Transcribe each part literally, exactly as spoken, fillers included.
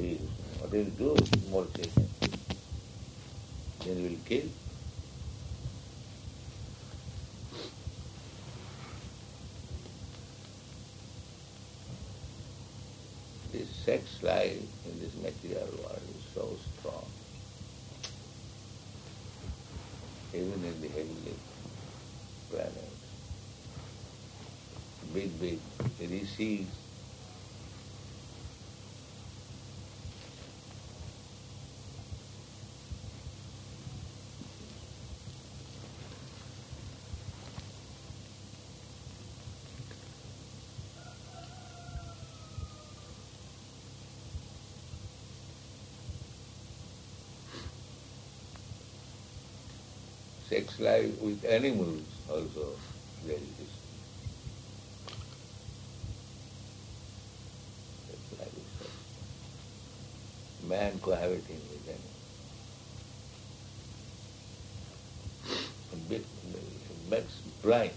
he, what he will do, molestation. Then he will kill. This sex life in this material world is so strong. Even in the heavenly planets, big, big rishis, sex life with animals also there is. Sex life is such. Man cohabiting with animals. It makes blind.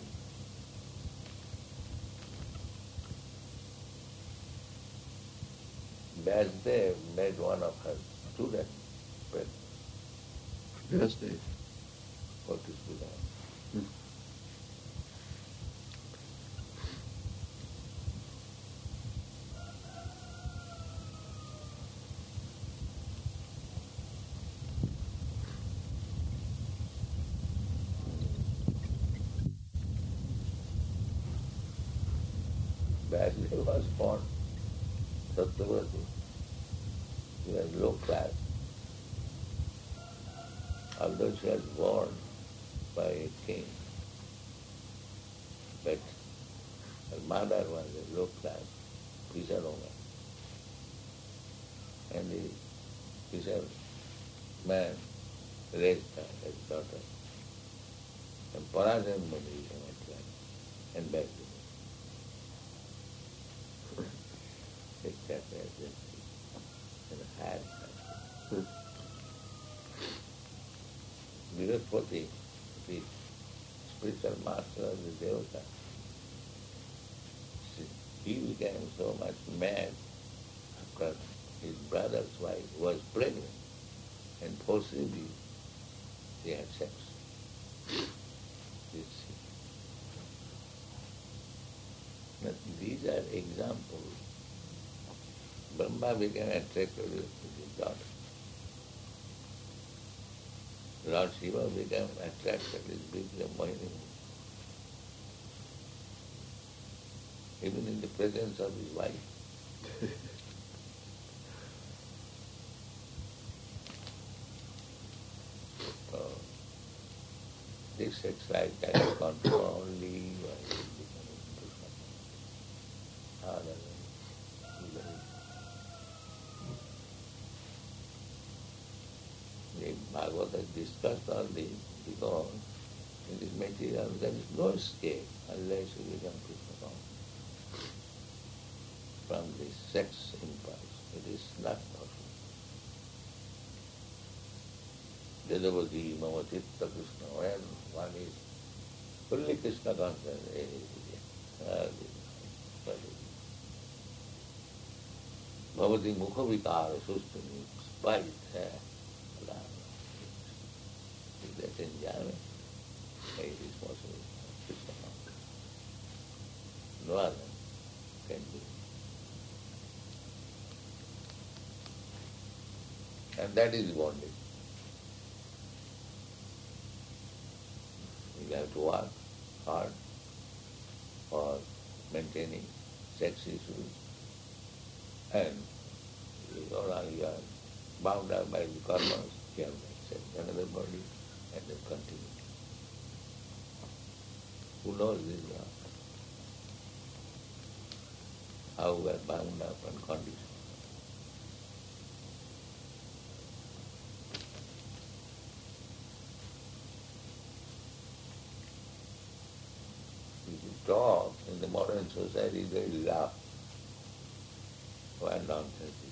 Vasudev made one of her students pregnant. Vasudev. What is Buddha? Hmm. Vasudev was born Satyavati. He was low class. Although she was born by a king, but her mother was a low class fisherwoman. And the fisherman raised her as daughter. And Parajan Muni became a child and back to me. Exactly as this. And had Hmm. Brihaspati, the spiritual master of the Devata, he became so much mad after his brother's wife was pregnant and forcibly they had sex. You see. But these are examples. Brahma became attracted with his daughter. Lord Shiva became attracted with Vidya Mohini. Even in the presence of his wife. So, this sex life can be controlled only by becoming Krishna. Other than the Bhagavata discussed all this because in this material there is no escape unless you become Krishna conscious from this sex impulse. It is not possible. Jadavati Mama Chitta Krishna, when one is fully Krishna conscious, Bhavati Mukha Vikara Sustani, spite, that enjoyment, it is possible. Krishna conscious. No other can do. And that is bondage. You have to work hard for maintaining sex issues, and you are, you are bound up by the karmas, you have sex, another body, and then continue. Who knows this now? How we are bound up and conditioned. Talk in the modern society, they laugh. What nonsense is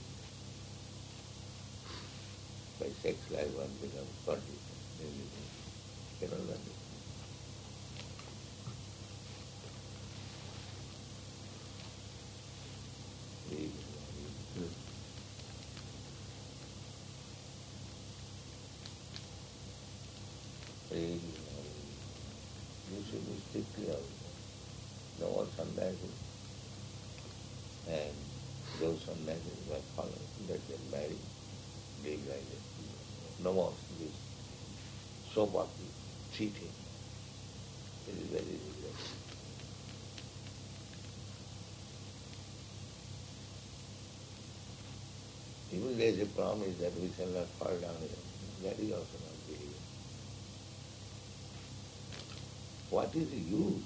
that? By sex life one becomes conditioned. You cannot understand. message by following, let them marry, live like that. No more this soap opera, cheating. It is very regrettable. Even there is a promise that we shall not fall down here. That is also not behavior. What is the use?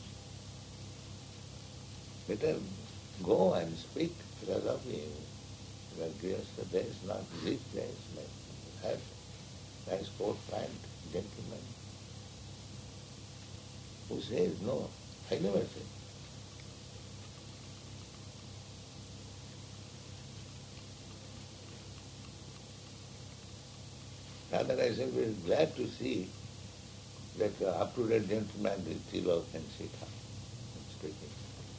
Better go and speak philosophy. Well, Grihastha, there is not this, there is like have nice coat pant, gentleman. Who says no? I never say. Rather, I shall be glad to see that uh, up-to-date gentleman with Tilak and Sita and speaking.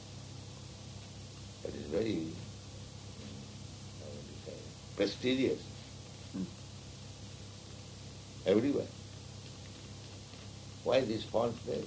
That is very, how would you say, prestigious. Hmm. Everywhere. Why this false place?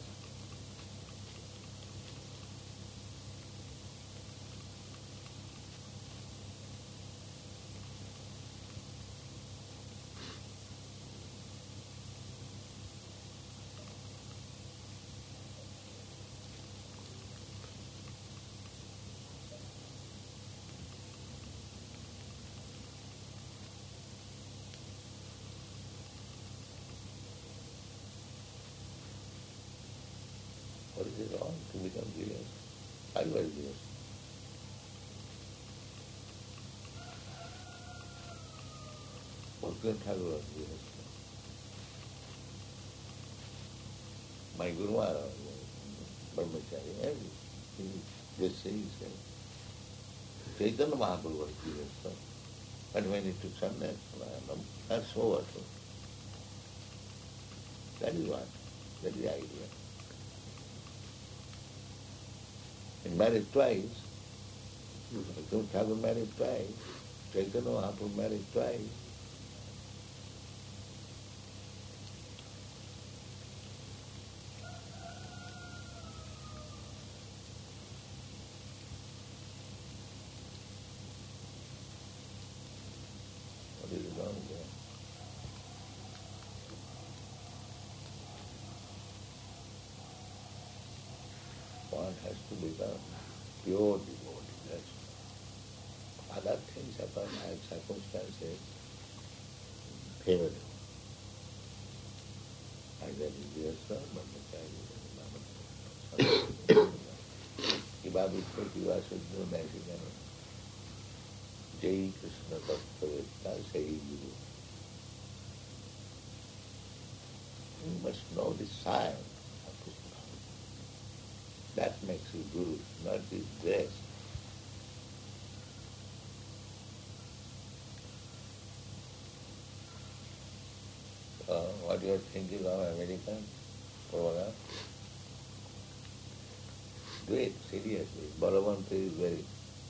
What is it wrong to become serious? I was serious. Bhakti Thakur was serious. My Guru Maharaj, Brahmachari, every, he just says, Chaitanya Mahaprabhu was serious. But when he took sannyas, that's over too. That is what, that is the idea. He married twice. Bhakti Thakur married twice. Chaitanya Mahaprabhu married twice. What is wrong there? One has to become pure devotee. That's other things happen as circumstances favor him. Either he is a brahmachari, Kiba Vishnu Kiba Suddha Nasikana. Jai Krishna Tattva Sai Guru. You must know the science of Krishna. That makes you Guru, not his dress. Uh, what you are thinking of American program? Do it seriously. Balavanti is very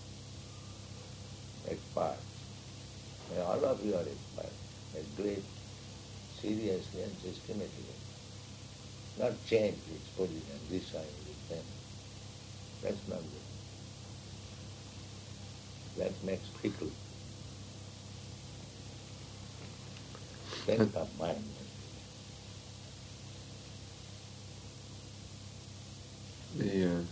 expert. And all of you are expert. But do it seriously and systematically. Not change its position, this side, this side. That's not good. That makes fickle. Strength of mind. The uh,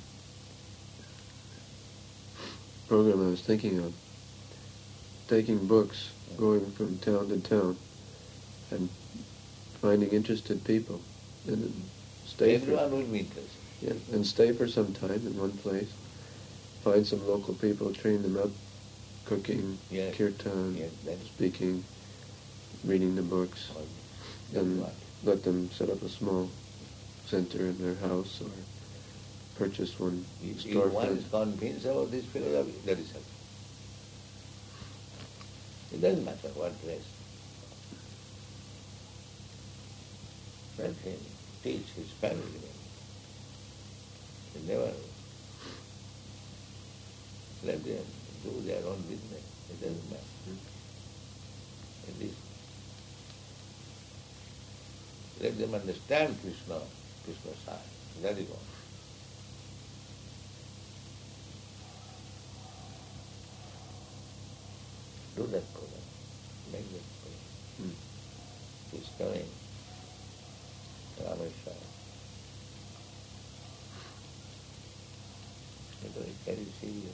program I was thinking of, taking books, going from town to town, and finding interested people, and then stay Everyone for, will be interested. yeah, and stay for some time in one place, find some local people, train them up, cooking, Yes. kirtan, Yes, that's speaking, reading the books, that's and what. let them set up a small center in their house or purchase one If, if one storefront. is convinced about this philosophy, that is sufficient. It doesn't matter what dress. Let him teach his family. He never let them do their own business. It doesn't matter. It is. Let them understand Krishna, Krishna's side. That is all. do that program, make that program. Hmm. He's coming, Rameshwar. It was very serious.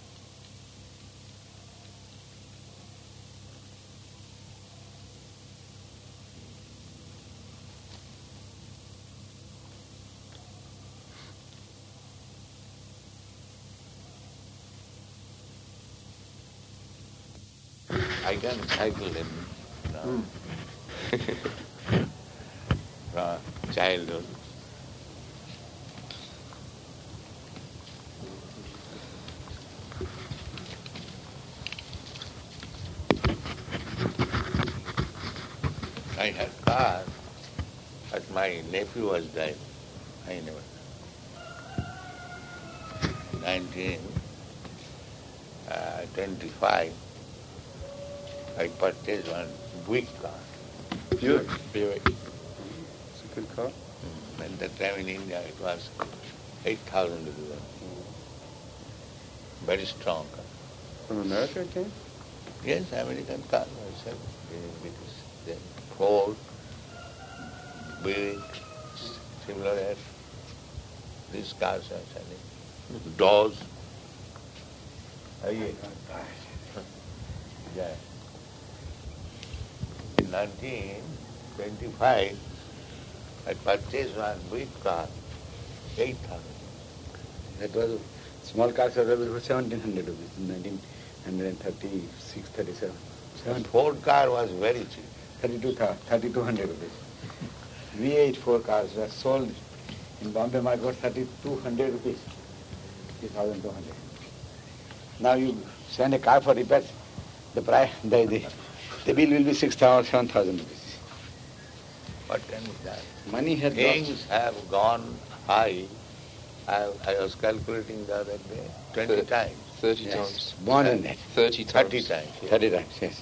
I can cycle in, you know, from childhood. I had car, but my nephew was died. I never. Nineteen uh, twenty-five, I purchased one Buick car. Buick. Buick. It's a good car. Mm. At that time in India it was eight thousand rupees. Very strong car. From America it came? Yes, American car myself. Because the Ford, Buick, similar as these cars are selling. Doors. Aye. Yeah. In nineteen twenty-five, I purchased one Buick car, eight thousand. That was small cars were available for seventeen hundred rupees in nineteen thirty-six, thirty-seven. The Ford car was very cheap. thirty-two hundred rupees. V eight four cars were sold in Bombay market for thirty-two hundred rupees, three thousand two hundred. Now you send a car for repairs, the price, the, the, the bill will be six thousand, seven thousand rupees. What can be done? Money has Things lost. have gone high. I, I was calculating the other day, twenty Thirty. times, Thirty Yes, times. more than that. Thirty times. thirty times. yes. thirty times, yes.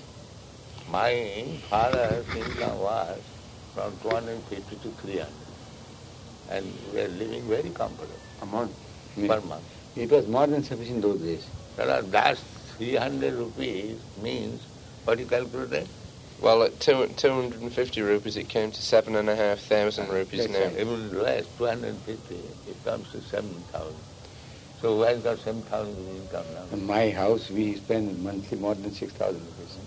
My father's income was from two hundred fifty to three hundred. And we were living very comfortable A month. per month. It was more than sufficient those days. Well, that three hundred rupees means, what you calculated? Well, at two, two hundred fifty rupees, it came to seven and a half thousand rupees That's now. right. Even less, two hundred fifty, it comes to seven thousand. So who has got seven thousand income now? In my house, we spend monthly more than six thousand rupees.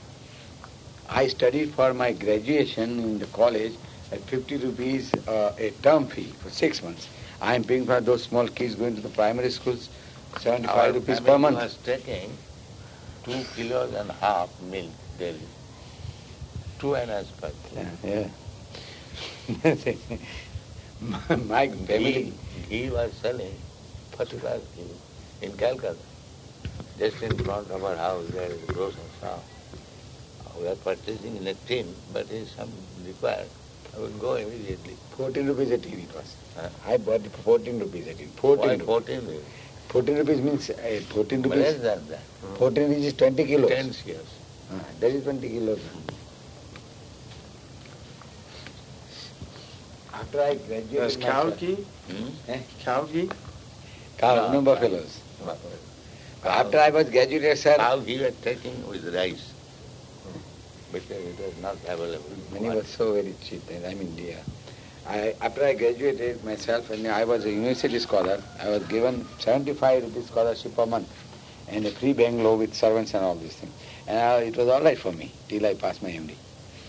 I studied for my graduation in the college at fifty rupees uh, a term fee for six months. I am paying for those small kids going to the primary schools, seventy-five Our rupees family per month. was taking two kilos and a half milk daily. Two and a half per kilo. Yeah. yeah. my, my family, He, he was selling first class ghee in Calcutta. Just in front of our house there is a grocer's shop. We are purchasing in a tin, but if some required, I would go immediately. fourteen rupees a tin it was. Huh? I bought it for fourteen rupees a tin. Why fourteen rupees. fourteen rupees? fourteen rupees means uh, fourteen But less rupees. than that. fourteen rupees is twenty kilos. Ten years. Ah, that is twenty kilos. After I graduated, There's my cow class- ghee. Hmm? Eh? Cow ghee. Cow, No, no buffaloes. After I was graduated, sir, Cow ghee were taking with rice. Because it was not available. money was so very cheap. And I'm India. I, after I graduated myself, and I was a university scholar, I was given seventy-five rupees scholarship per month and a free bungalow with servants and all these things. And uh, it was all right for me till I passed my M D.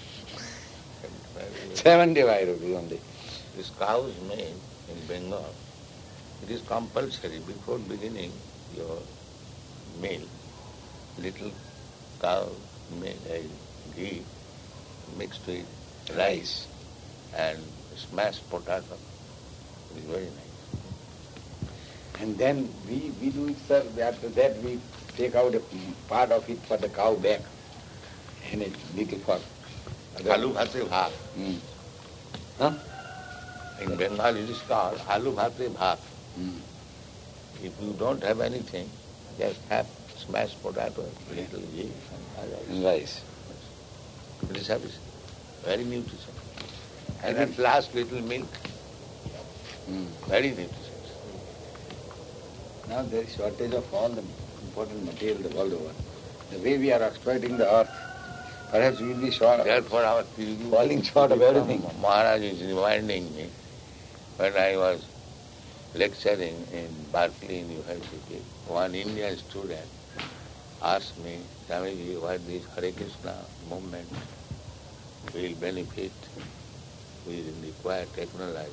seventy-five rupees only. This cow is made in Bengal. It is compulsory before beginning your meal. Little cow meal, uh, ghee mixed with rice and smashed potato. It is very nice. And then we, we do it, sir. After that, we take out a part of it for the cow back and a little for Alu bhate bhat. Mm. Huh? In Bengal it is called alu bhate bhat. Mm. If you don't have anything, just have smashed potato, Yeah. little ghee and And rice. rice. It is sufficient. Very nutritious. And at last little milk, Mm. very nutritious. Now there is shortage of all the important material the world over. the way we are exploiting the earth, perhaps we will be short, Therefore our Tiruguru falling short of everything. Maharaj is reminding me when I was lecturing in Berkeley University, one Indian student asked me, Swamiji, what this Hare Krishna movement will benefit with required technology.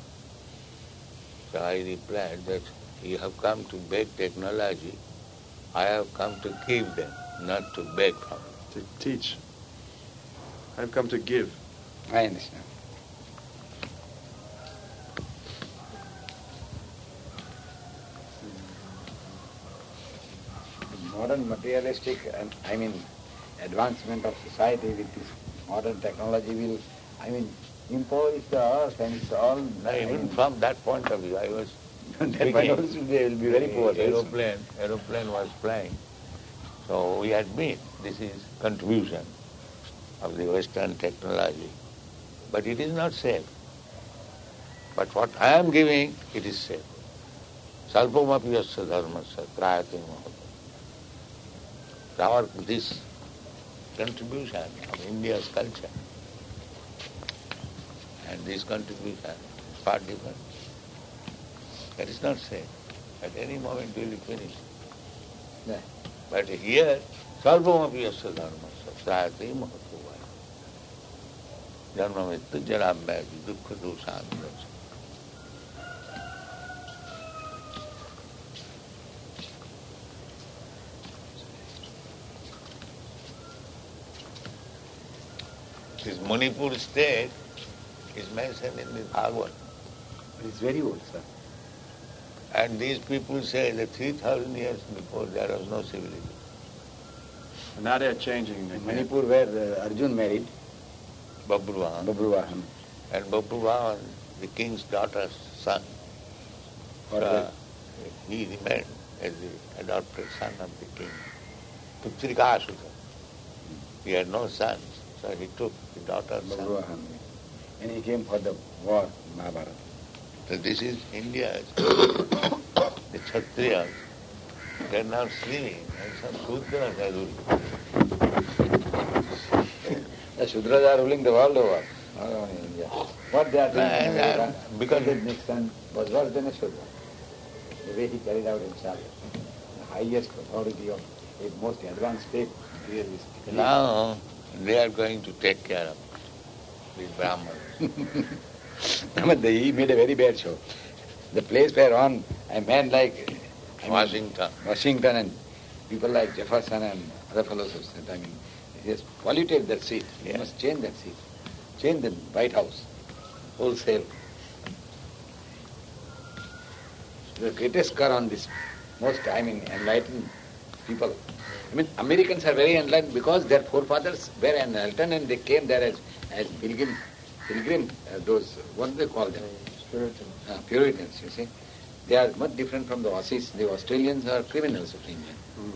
So I replied that you have come to beg technology, I have come to give them, not to beg from them. To teach. I've come to give. I understand. Modern materialistic and I mean advancement of society with this modern technology will, I mean, impose the earth and it's all. Now, even from that point of view, I was that thinking, point also they will be very poor. Aeroplane, aeroplane was flying. So we admit this is contribution of the Western technology. But it is not safe. But what I am giving, it is safe. Salpamapi yasya dharmasya trayate mahata. Our, this contribution of India's culture and this contribution is far different. That is not safe. At any moment we will finish. Yeah. But here, Salpamapi yasya dharmasya trayate mahata. Janma mrityu jara vyadi dukkha dosami. This Manipur state is mentioned in the Bhagavad. It's very old, sir. And these people say that three thousand years before there was no civilization. And now they're changing again. Manipur where uh, Arjun married Babruvahan. Babruvahan. And Babruvahan, the king's daughter's son, Or uh, he remained as the adopted son of the king. Putrika Asuta. He had no sons, so he took the daughter's son. Babruvahan. And he came for the war, Mahabharata. So this is India's, the Kshatriyas, they are now sleeping, and some Sudras are ruling. The Shudras are ruling the world over, not only India. What they are doing in America, because Nixon was worse than a Shudra. The way he carried out himself, the highest authority of a most advanced state, realistically. Now they are going to take care of these Brahmins. But he made a very bad show. The place where on a man like I mean, Washington. Washington and people like Jefferson and other fellows have said, I mean, he has polluted that seat. He Yeah. must change that seat. Change the White House wholesale. The greatest curse on this most, I mean, enlightened people. I mean, Americans are very enlightened because their forefathers were enlightened and they came there as, as pilgrim, pilgrim uh, those, what do they call them? Puritans. Uh, Puritans, you see. They are much different from the Aussies. The Australians are criminals of India.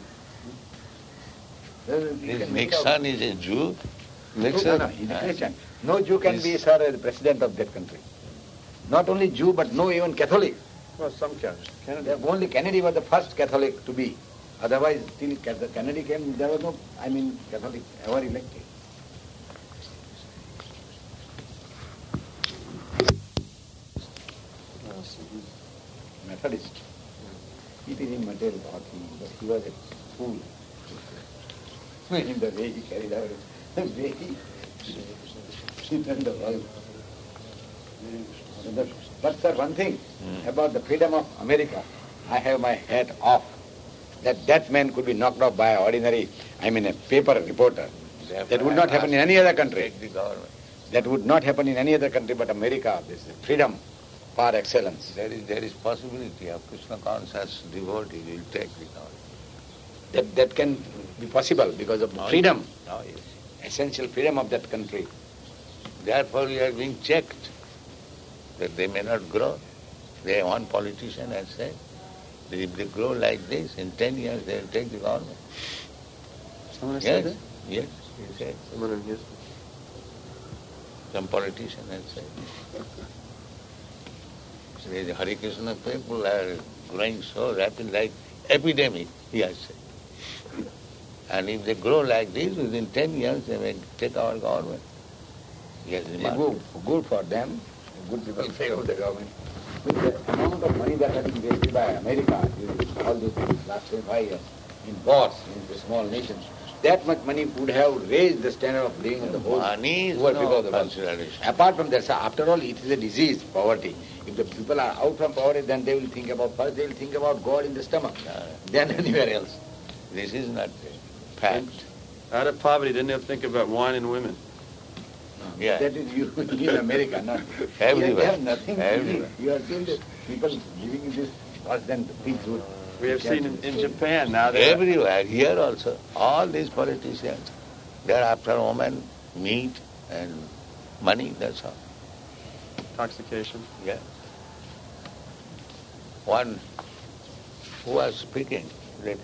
This Nixon is a Jew. Nixon, No, no, he's a Christian. No Jew can be, sir, the president of that country. Not only Jew, but no even Catholic. Well, some can. Kennedy. Only Kennedy was the first Catholic to be. Otherwise, till Kennedy came, there was no, I mean, Catholic ever elected. Methodist. He didn't matter about him, but he was a fool. In the way he carried out, the way he he turned the world. But sir, one thing Mm. about the freedom of America, I have my hat off. That that man could be knocked off by an ordinary, I mean a paper reporter. That would not happen in any other country. Take the government. That would not happen in any other country but America. This is freedom par excellence. There is there is possibility of Krishna conscious devotee will take the government. That that can be possible because of the Now, freedom, Now yes. essential freedom of that country. Therefore we are being checked that they may not grow. They one politician has said that if they grow like this, in ten years they will take the government. Someone has Yes, said that? yes, he said. Someone in Houston. Some politician has said. So the Hare Krishna people are growing so rapid like epidemic, he has said. And if they grow like this, within ten years they may take our government. Yes, They go good for them. Good people take over the government. With the amount of money that has been wasted by America during all these last twenty-five years in wars in the small nations, that much money would have raised the standard of living in the whole money is poor no people of the world. consideration. Apart from that, sir, after all, it is a disease, poverty. If the people are out from poverty, then they will think about, first they will think about God in the stomach, Uh, then anywhere else. This is not a fact. Out of poverty, then they'll think about wine and women. Yeah. That is you in America, not Everywhere. They have nothing. Everywhere. You have seen the people living in this, first then the pigs would. We have seen in, in Japan now that Everywhere, here also, all these politicians, they're after women, meat and money, that's all. intoxication. Yeah. One who was speaking, that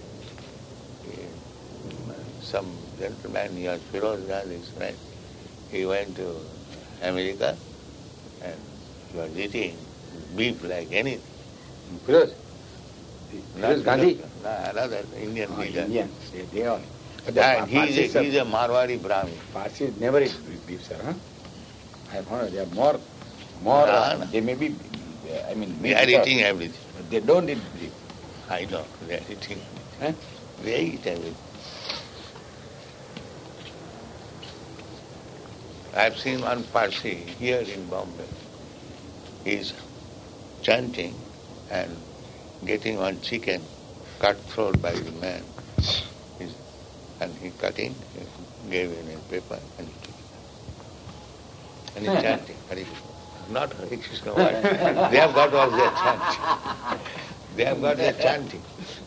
uh, some gentleman, he was Firoz Gandhi's friend, he went to America and he was eating beef like anything. Firoz? Not Firoz Gandhi? No, another Indian Oh, leader. Indians, they, they all. But the And he's Parsis, a, he's a Marwari Brahmin. Parsis never eat beef, sir, huh? I have found out they are more, more, No, uh, no. they may be, uh, I mean, They are meat eating first, everything. but they don't eat beef. I know, they are eating. Huh? They eat everything. I've seen one Parsi here in Bombay. He's chanting and getting one chicken cut throat by the man. He's, and he cutting, he gave in a paper and he took it. And he's chanting, Hare Krishna. Not Hare Krishna, what? They have got all their chanting. They have got their chanting.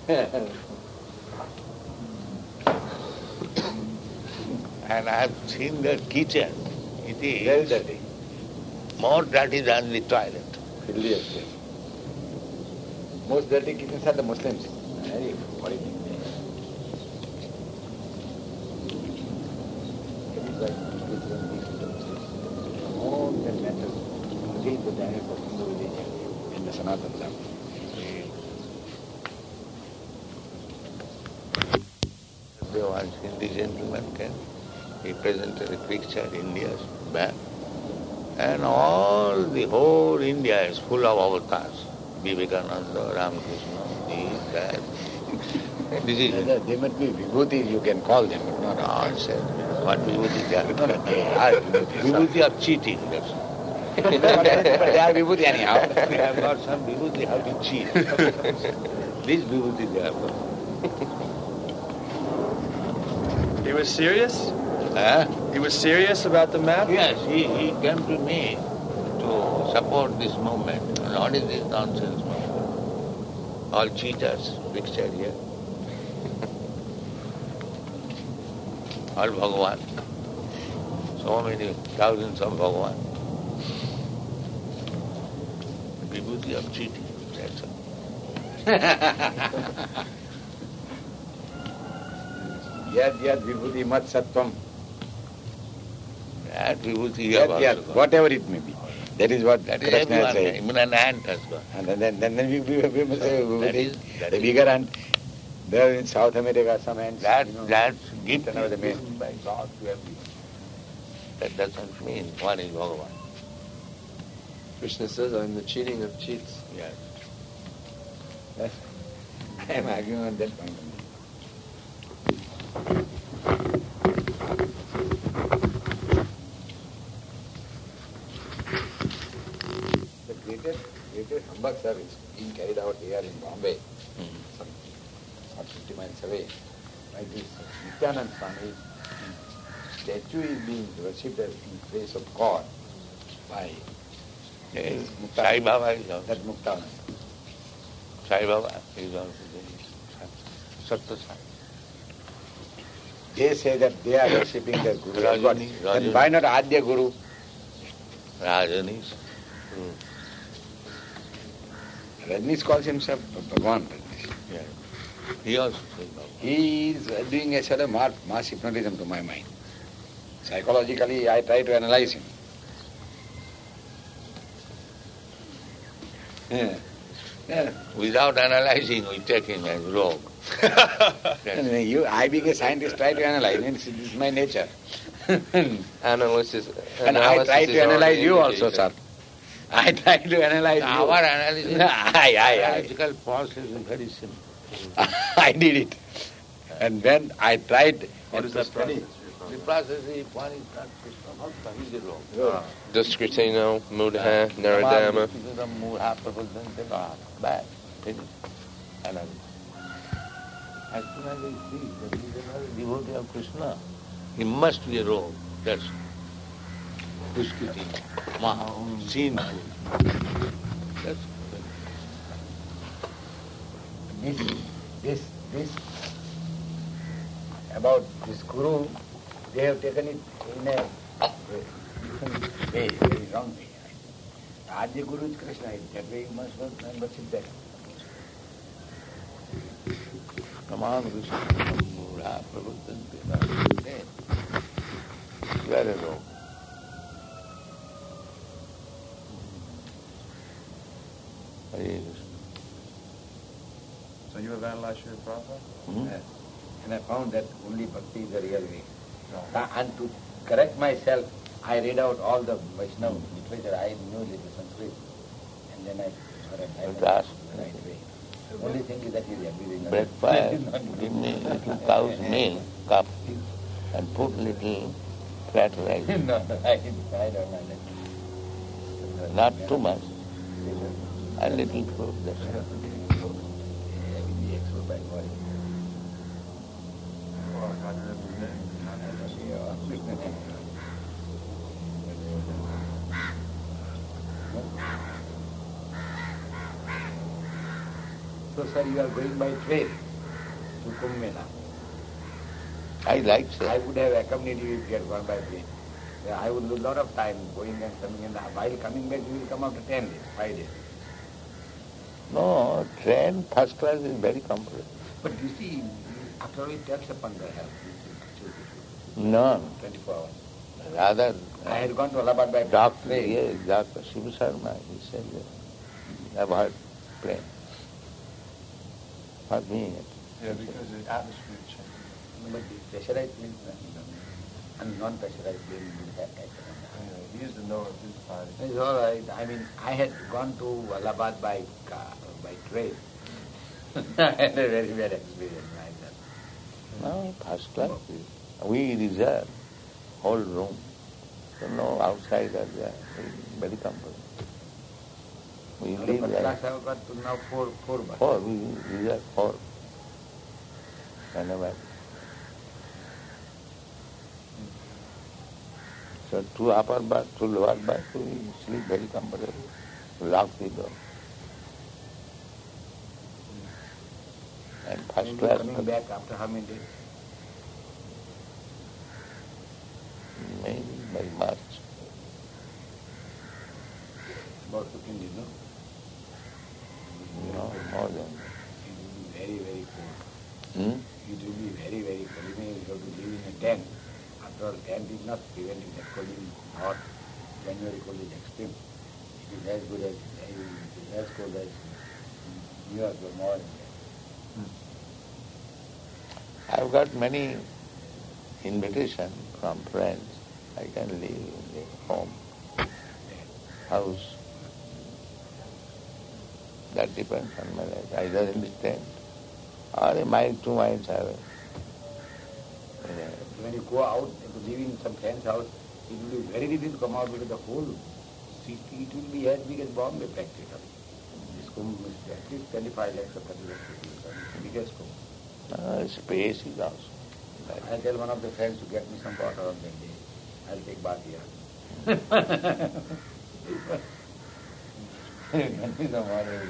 And I have seen their kitchen. It Very is dirty. more dirty than the toilet. Filthiest, yes. Most dirty kitchens are the Muslims. Very horrible. That is why Muslims don't mix with the Muslims. All that matters against the diet of Hindu religion in the Sanatana Dharma. There was Hindi gentleman came. He presented a picture, India's map. And all the whole India is full of avatars. Vivekananda, Ramakrishna, this, that. This is They they must be vibhutis, you can call them, but not nonsense. What vibhuti they are? No, no, they are vibhutis. Vibhuti of cheating. That's all. but they are vibhuti anyhow. They have got some vibhuti how to cheat. This vibhuti they have got. He was serious? Huh? He was serious about the map? Yes, he, he came to me to support this movement. And what is this nonsense movement? All cheaters, pictured here. All Bhagavan. So many thousands of Bhagavan. Vibhuti of cheating, that's all. Yad yad vibhuti mat sattvam. That vibhuti you have Yad also yad, got. whatever it may be. That is what That is Krishna everyone, says. even an ant has got. And then, then, then we, we, we must say That vibhuti. is- that The is- bigger ant. There in South America, some ants. That, you know, that gift Another is way. given by God to everyone. That doesn't mean one is Bhagavan. Krishna says, I'm the cheating of cheats. Yes. Yes. I am arguing on that point. The greatest, greatest humbug service being carried out here in Bombay, Mm. some about fifty miles away, by this Nityanand Swami statue is being worshipped as in place of God by Yes. Mukta- Sai Baba is also. that Muktanand. Sai Baba is also there. Satta Sai. They say that they are worshipping the Guru. as God. Rajani, Then Rajani. why not Adya Guru? Rajanis. Rajneesh calls himself Bhagwan. Rajneesh. Yeah. He also Sai Baba. He is uh, doing a sort of mass, mass hypnotism to my mind. Psychologically, I try to analyze him. Yeah. Yeah. Without analyzing, we take him as rogue. Anyway, you, I being a scientist try to analyze, and this is my nature. Analysis, And I analysis try is to analyze already you also, indicated. sir. I try to analyze you. Our analysis, Aye, aye, aye. analytical process is very simple. I did it. And when I tried What is to that study, process? The process is one is not Krishna, Bhakta, he is wrong. Duskritino, Mudha, Naradama. Bad. Finish. Analysis. As soon as I see that he is not a devotee of Krishna, he must be a wrong. That's Duskritino, Maha, sinful. That's this, this, this, about this guru, they have taken it in a different way, very wrong way. Adya Guru is Krishna, that way you must not remember sit there. Taman Krishna, Mudha, Prabhupada, very wrong. Hare Krishna. So you have analyzed your Prabhupada? Hmm? Yes. And I found that only bhakti is the real way. Uh, And to correct myself, I read out all the Vaishnava literature. I knew little Sanskrit. And then I correct I But went ask. the right way. The only thing is that he is everything. Breakfast, give me little cow's milk, cup, and put little fat rice. no, no, I, I don't know that. Not too much. A little fruit, that's all. The expert by body. Oh, God, you're representing. So, sir, you are going by train to Kumbh Mela. I like I that. would have accompanied you if you had gone by train. Yeah, I would lose a lot of time going and coming, and while coming back, you will come after ten days, five days. No, train first class is very comfortable. But you see, after all, it takes upon the health. No, twenty-four hours. rather, I had gone to Allahabad by doctor, train. yes, Doctor Shiva Sharma, he said that, avoid plane. For me, Yeah, because the atmosphere changed. But the pressurized planes, and non-pressurized planes will have accident. Anyway, he used to know it his body. It's all right. I mean, I had gone to Allahabad by car, by train. I had a very bad experience myself. no, first class. We reserve whole room. So no outsider there, very comfortable. We Out live of first like class, I have got to now four, four buses. four, we reserve four. Whenever. So two upper berth, two lower berth, we sleep very comfortable. Lock the door. And first And you class, coming back after how many days? maybe by March. About fifteen days, no? No, more than It will be very, very cold. Hmm? It will be very, very cold. Even if you have to live in a tent, after all, tent is not preventing that cold in hot. January cold is extreme. It is as good as, it is as cold as New York or more than that. I've got many invitations from friends. I can live in the home, house. That depends on my life. Either in the tent or a mile, two miles away. Yeah. When you go out to live in some friend's house, it will be very difficult to come out because the whole city, it will be as big as Bombay practically. This Kumbh is at least twenty-five lakhs or thirty lakhs people. It's the biggest Kumbh. Uh, space is also. Like, I tell one of the friends to get me some water on that day. I'll take bath here. Get me some water.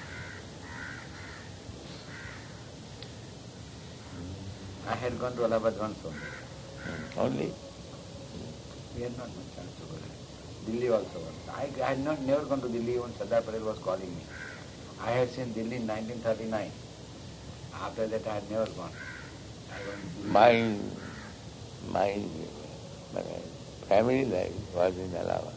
I had gone to Allahabad once only. only We had not much chance to go there. Delhi also once. I, I had not never gone to Delhi when Sardar Patel was calling me. I had seen Delhi in nineteen thirty-nine. After that I had never gone. I went to Delhi. my, my, my family life was in Allahabad.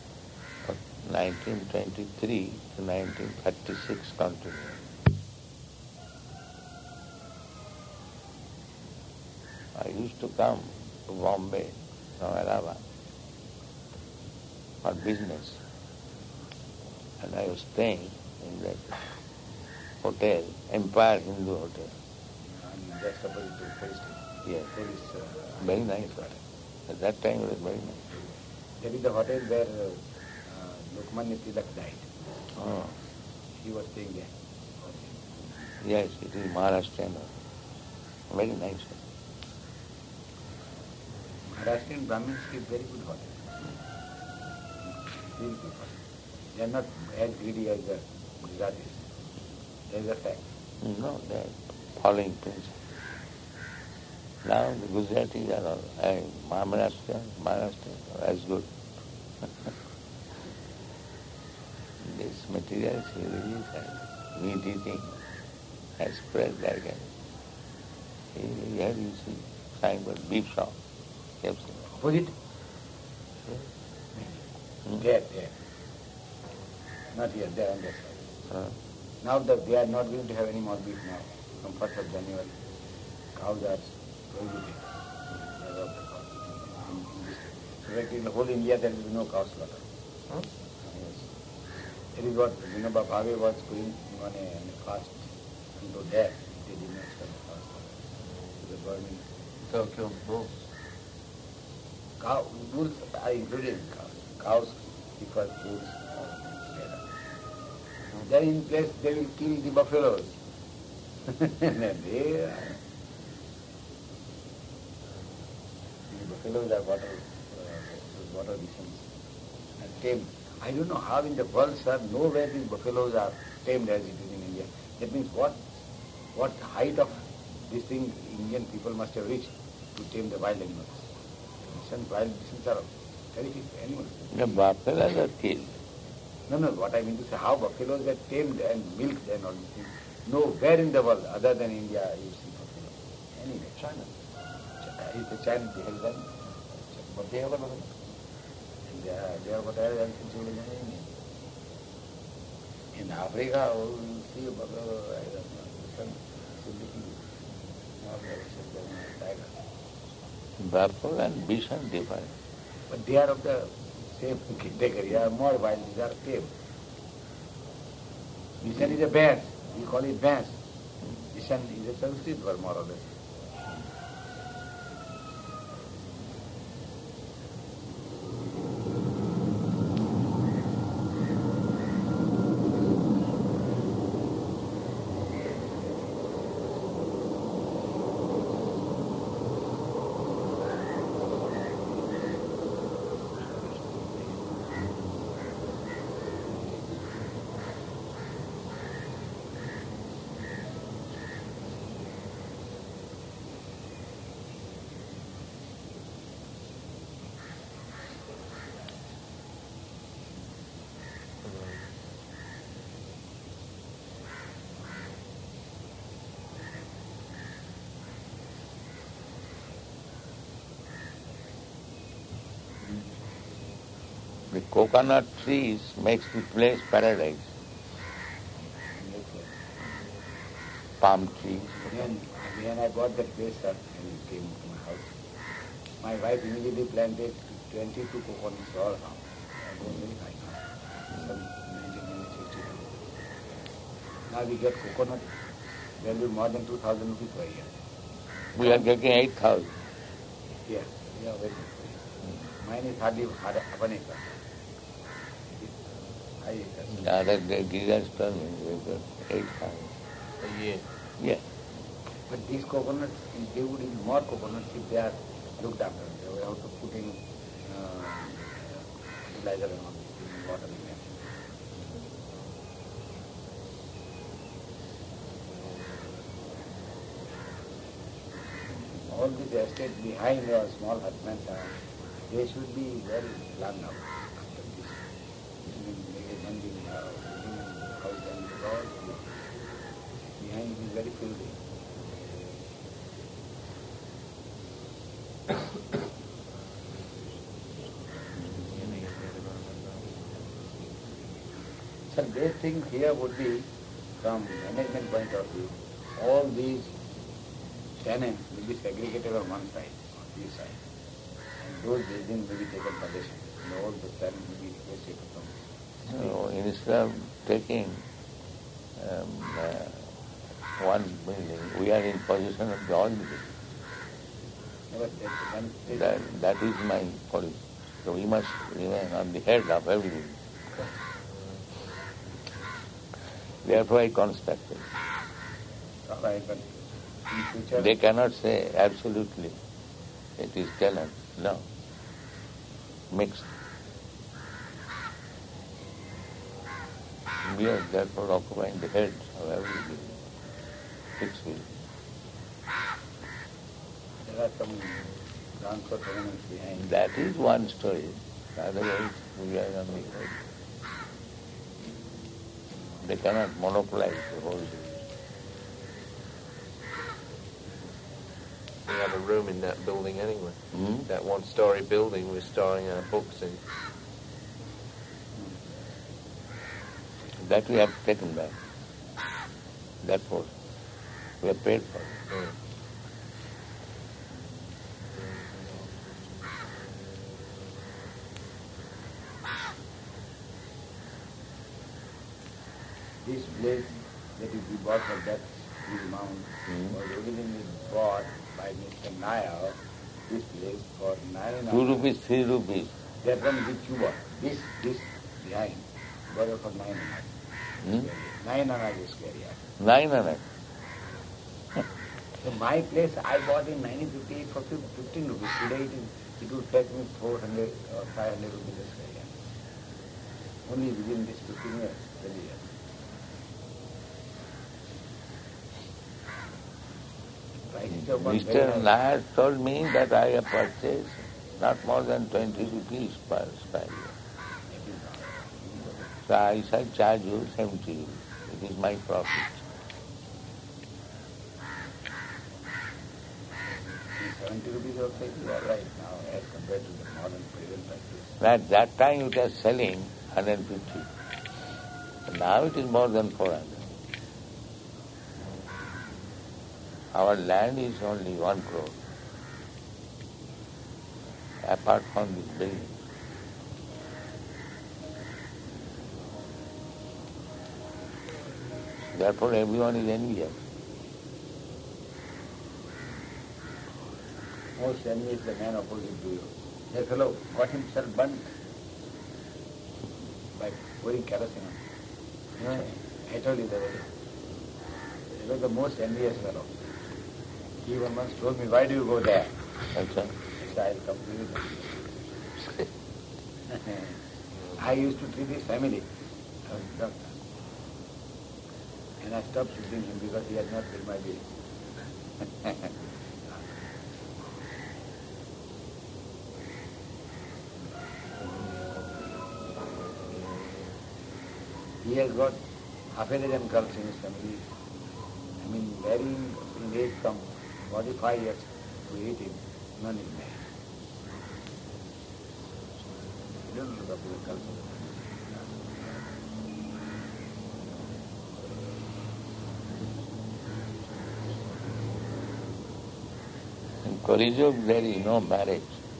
From nineteen twenty-three to nineteen thirty-six continued. I used to come to Bombay from Allahabad for business. And I was staying in that hotel, Empire Hindu Hotel. And just opposite to police station. Yes. Police, uh, Very nice hotel. At that time it was very nice. that is the hotel where uh, Lokmanya Tilak died. Oh. He was staying there. Yes, it is Maharashtrian. Very nice hotel. Maharashtrian Brahmins keep very good hotel. Very good hotel. They are not as greedy as the Gujaratis. That is a fact. No, they are following principle. Now the Gujaratis are all, uh, Maharashtra, Maharashtra are as good. This material is really sad. Meat eating has spread like a, here you see signboard, beef shop. Yes. Opposite? Hmm? There, there. Not here, there on that side. Uh, Now that they are not going to have any more beef now, from first of January, cows are prohibited. They are of the cow. In, in this, so that in the whole India there will be no cow slaughter. Huh? Yes. It is what Vinoba Bhave was going on a, on a fast until death. They did not stop the fast. So the government, They'll kill bulls. cow, bulls are included in cows. Cows equal bulls together. Then in place they will kill the buffaloes. they are, the buffaloes are water, uh, water decisions and tamed. I don't know how in the world, sir, nowhere these buffaloes are tamed as it is in India. That means what, what height of this thing Indian people must have reached to tame the wild animals. Some wild beasts are terrific animals. the buffaloes are killed. No, no, what I mean to say, how buffaloes were tamed and milked and all these things. Nowhere in the world, other than India, you see buffalo. Anyway, China. Ch- It's a China, they have done. But they have another. They are, they are what I have civilization. In Africa, oh, you see a buffalo, I don't know, some looking, not very simple, tiger. Buffalo and beast are different. But they are of the same category. They are more wild. These are tame. Bishan is a bear. We call it bear. Bishan is a Sanskrit word, more or less. The coconut trees makes the place paradise. Palm trees. When, when I bought that place, sir, and it came to my house, my wife immediately planted twenty-two coconuts all around. They are very high now. Some nineteen sixty-two. Now we get coconut value more than two thousand rupees per year. We are getting eight thousand. Yes, we are very good. Mine is hardly hard, half an acre. High acres. Other gigas told me we got eight thousand. A year. Yeah. But these coconuts, they would eat more coconuts if they are looked after. They will have to put in uh, fertilizer and all this, in water in them. All this estate behind our small hutmen, they should be well planned out after this. This will make a mending uh, house and all. Behind it is very filthy. So the thing here would be, from management point of view, all these tenants will be segregated on one side, on this side. And those buildings will be taken possession. And all the tenants will be requested to come. So instead of taking um, uh, one building, we are in possession of the all buildings. Never take one state. That, that is my policy. So we must remain on the head of everything. Therefore I constructed. All right, but in future... They cannot say absolutely it is tenant. No. Mixed. We are therefore occupying the heads of every building. Six buildings. There are some ground floor tenements behind. That is one story. Otherwise, we are on the head. They cannot monopolize the whole building. We have a room in that building anyway. Hmm? That one-story building we're storing our books in. That we have taken back. That was. We have paid for it. Mm. This place that is we bought for that big amount Hmm. was originally bought by Mister Nair, this place for nine Two rupees, three rupees. That one which you bought, this, this behind, bought it for nine hundred. Hmm? Nine hundred square yard. Nine hundred. So my place I bought in nineteen fifty-eight for fifteen rupees. Today it, is, it will take me four hundred or five hundred rupees a square yard. Only within this fifteen years, twenty years. Prices have gone very Mister high. Nair told me that I have purchased not more than twenty rupees per square yard. So I shall charge you seventy rupees. It is my profit. seventy rupees also is all right now as compared to the modern present prices. At that time it was selling one hundred fifty. But now it is more than four hundred. Our land is only one crore. Apart from this building. Therefore everyone is envious. Most envious the man opposite to you. That fellow got himself burnt by pouring kerosene on. You know, I told you the other day. He was the most envious fellow. He one once told me, why do you go there? That's all. I said, I'll come to you. I used to treat his family. I was a doctor. And I stopped treating him because he had not paid my bill. He has got half a dozen girls in his family. I mean, varying in age from forty-five years to eighty, none is married. You don't look up to the girls. In Kali Yuga there is no marriage.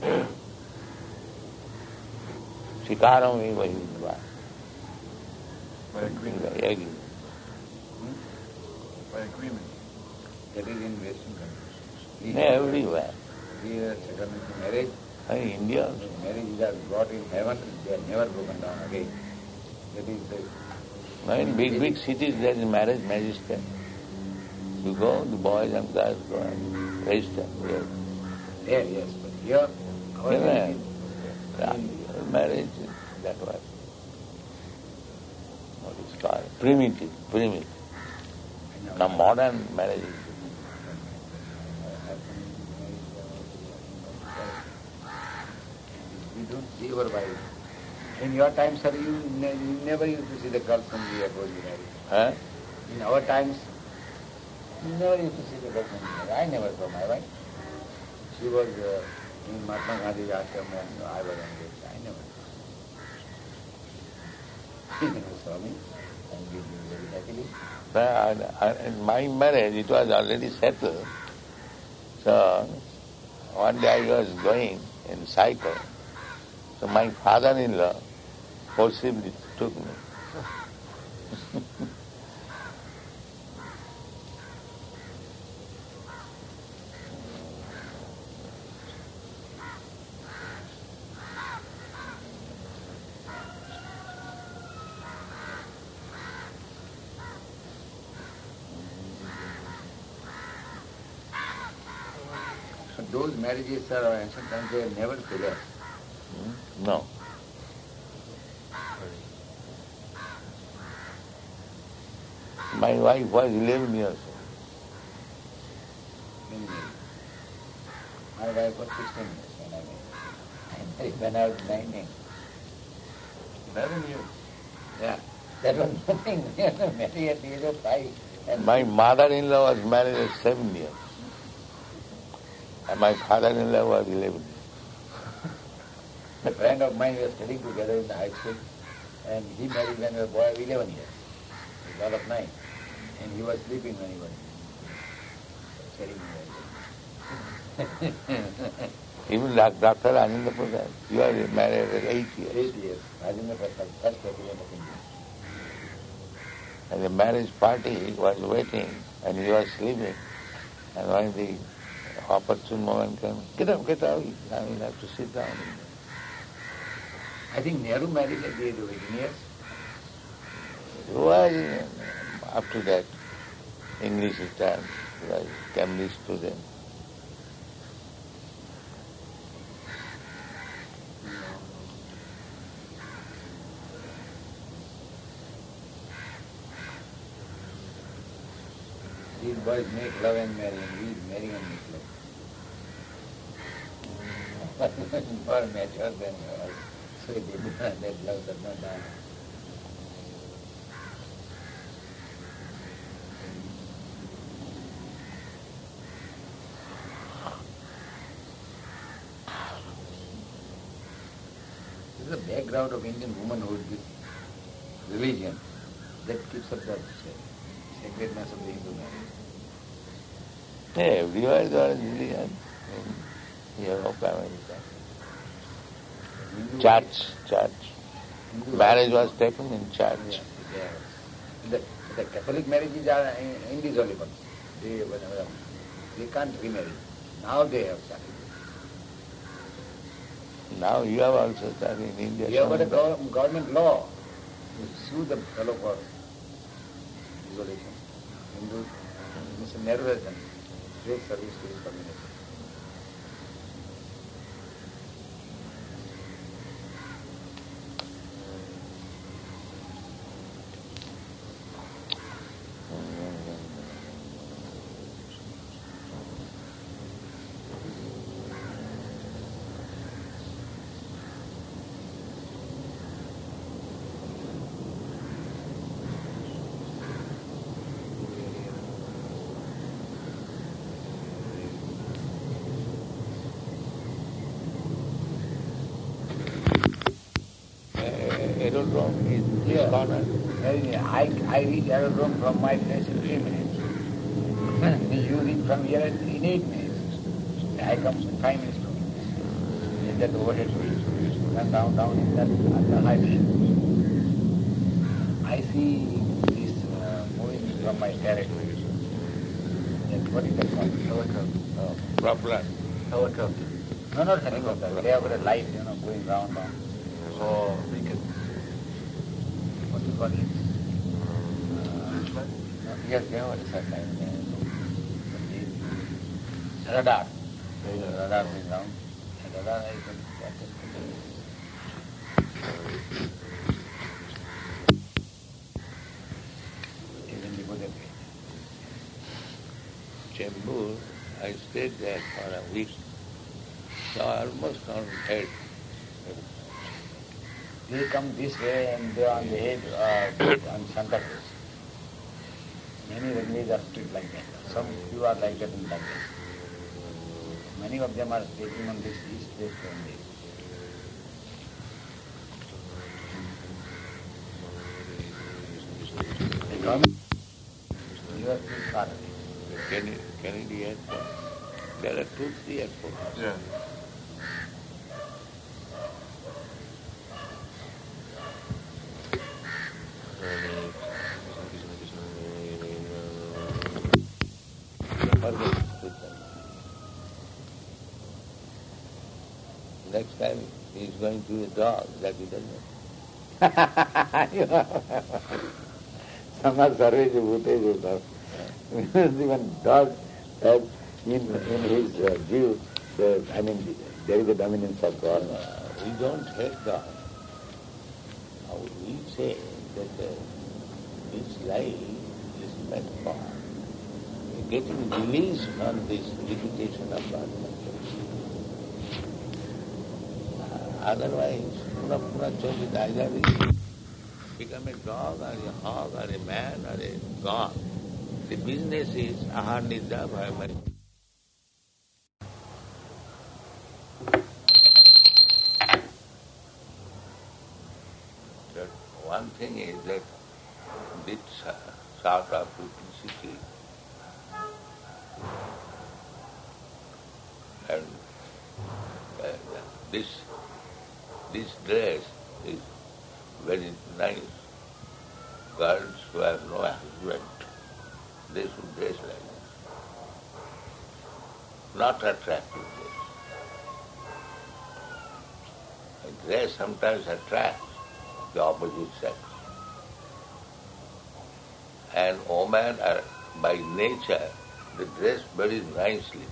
Shikaram eva yudva. By agreement. Agree. By agreement. That is in Western countries. Everywhere. Here, settlement to marriage. In India also. Marriages are brought in heaven, they are never broken down again. That is the... Now in big, big cities there is marriage magistrate. You go, the boys and girls go and register. Yes. There, yes, but here, our Yeah. in- Yeah. in- Marriage, that was what is called primitive, primitive. Now modern marriage is We don't see our wives. In your time, sir, you, ne- you never used to see the girls when we were going to marry. huh? In our times, you never used to see the girls when we were married. I never saw my wife. She was uh, in Mahatma Gandhi's ashram and I was engaged. I never saw her. She never saw me. And we lived very happily. But I- I- in my marriage it was already settled So one day I was going in cycle. So my father-in-law forcibly took me. So those marriages are ancient times, they have never failed. Hmm? No. My wife was eleven years old. When married. My wife was sixteen years when I married. I married when I was nineteen. Eleven years. Yeah. That was nothing. Married at the age of five. And My mother-in-law was married at seven years. And my father-in-law was eleven. a friend of mine, we were studying together in the high school, and he married when he was a boy of eleven years. He was all of nine. And he was sleeping when he was studying. Even Doctor Rajendra Prasad, you are married at eight years. Eight years. Rajendra Prasad, first president of India. And the marriage party was waiting, and he was sleeping. And when the opportune moment came, get up, get up, now you have to sit down. I think Nehru married at the age of eighteen years. Why, up to that, English time, he was Cambridge student. These boys make love and marry, and we marry and make love. More mature than yours. So they do not, that love does not die. This is the background of Indian womanhood, this religion, that keeps up the sacredness of the Hindu marriage. Yeah, everywhere there is religion. In Europe, America. Hindu Church, church. Hindu Marriage was taken in church. Yeah, yeah. The, the Catholic marriages are indissoluble. They, they can't remarry. Now they have started. Now you have also started in India. You have got a gov- government law. You sue the fellow for isolation. Hindu, Mister Nehru has done great service to his community. Aerodrome is this Yeah. corner. I, I reach aerodrome from my place in three minutes. You reach from here in eight minutes. I come in five minutes to minutes. In that overhead bridge. And down, down in that on the highway. I see this uh, moving from my terrace. That, what is that called? Helicopter. Oh. Propeller. Helicopter. No, not helicopter. They have got a light, you know, going round, round. Oh, they could. What do you call it? Uh, no, yes, they have a research line. Uh, radar. Radar going round. And radar I can catch it. Even before the way. Chembur, I stayed there for a week. So I almost on head. They come this way and they are on the head uh, on Santa Cruz. Many railways are split like that. Some few are like that and like that. Many of them are taking on this east west only. The government, you are too far away. Kennedy, Kennedy Airport. There are two, three airports. Yeah. Forget it. Next time he is going to a dog, that he doesn't. Samar Sarvesh Bhutesh dog. Even dog has in, in his uh, view, the, I mean, there is a dominance of God. Uh, we don't hate God. Now we say that uh, this life is meant for getting released from this limitation of God. Uh, otherwise, puna puna chokit either we become a dog or a hog or a man or a god. The business is ahar nidra bhayamari. But one thing is that this uh, sort of duplicity and uh, this this dress is very nice. Girls who have no husband, they should dress like this. Not attractive dress. A dress sometimes attracts the opposite sex. And women are by nature, they dress very nicely.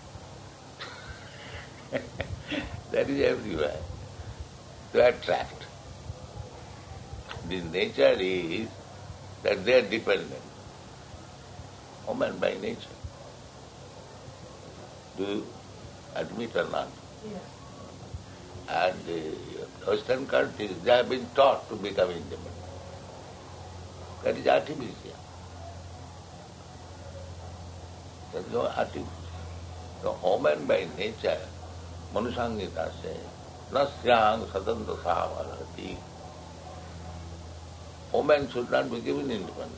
That is everywhere. To attract. The nature is that they are dependent. Women by nature. Do you admit or not? Yes. And the Western countries, they have been taught to become independent. That is artificial. There is no artificial. The woman by nature, Manusangita says, Nasyang satanta sahavarati. Women should not be given independence.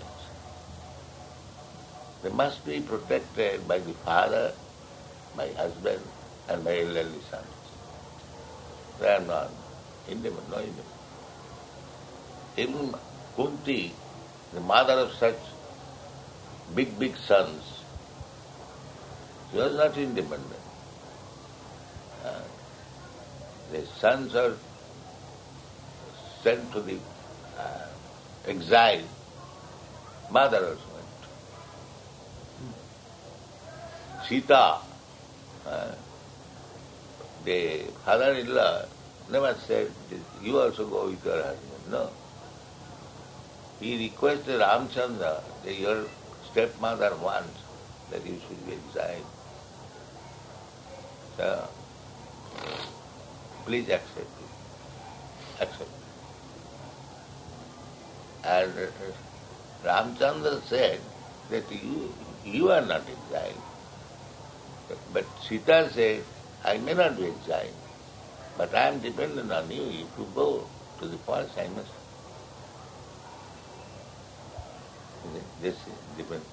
They must be protected by the father, my husband, and my elderly sons. They are not independent, no independent. Even Kunti, the mother of such big, big sons, she was not independent. Uh, the sons are sent to the uh, exile. Mother also went. Sita, uh, the father-in-law never said, you also go with your husband. No. He requested Ramchandra, that your stepmother wants that you should be exiled. So, please accept it. Accept it. And uh, Ramchandra said that you, you are not exiled. But Sita said, I may not be exiled, but I am dependent on you. If you go to the forest, I must. This is dependent.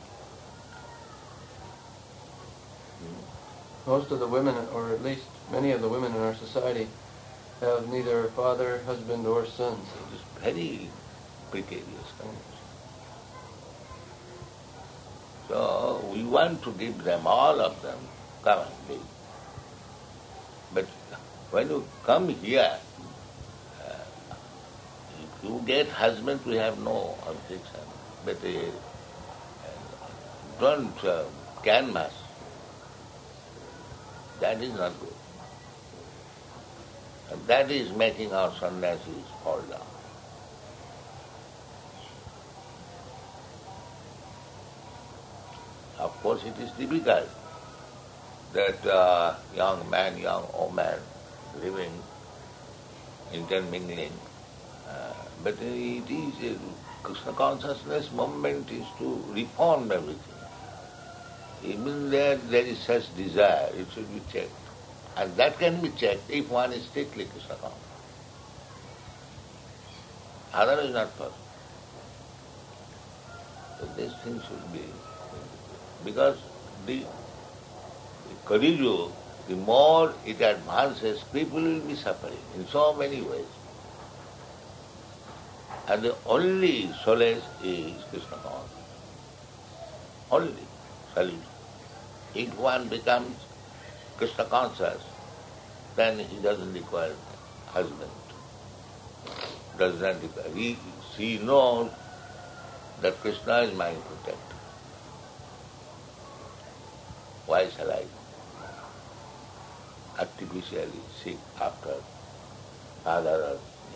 Most of the women, or at least many of the women in our society, have neither father, husband, or sons. It is very precarious condition. So we want to give them, all of them, come and live. But when you come here, uh, if you get husband, we have no objection. But uh, don't uh, canvas. That is not good. And that is making our sannyasis fall down. Of course, it is difficult that uh, young man, young woman living, intermingling, uh, but it is a Krishna consciousness movement is to reform everything. Even there there is such desire, it should be checked. And that can be checked if one is strictly Krishna conscious. Otherwise not possible. So this thing should be, because the Kali Yuga, the more it advances, people will be suffering in so many ways. And the only solace is Krishna consciousness. Only solution. If one becomes Krishna conscious, then he doesn't require husband. Does not require. He, she knows that Krishna is my protector. Why shall I artificially seek after other or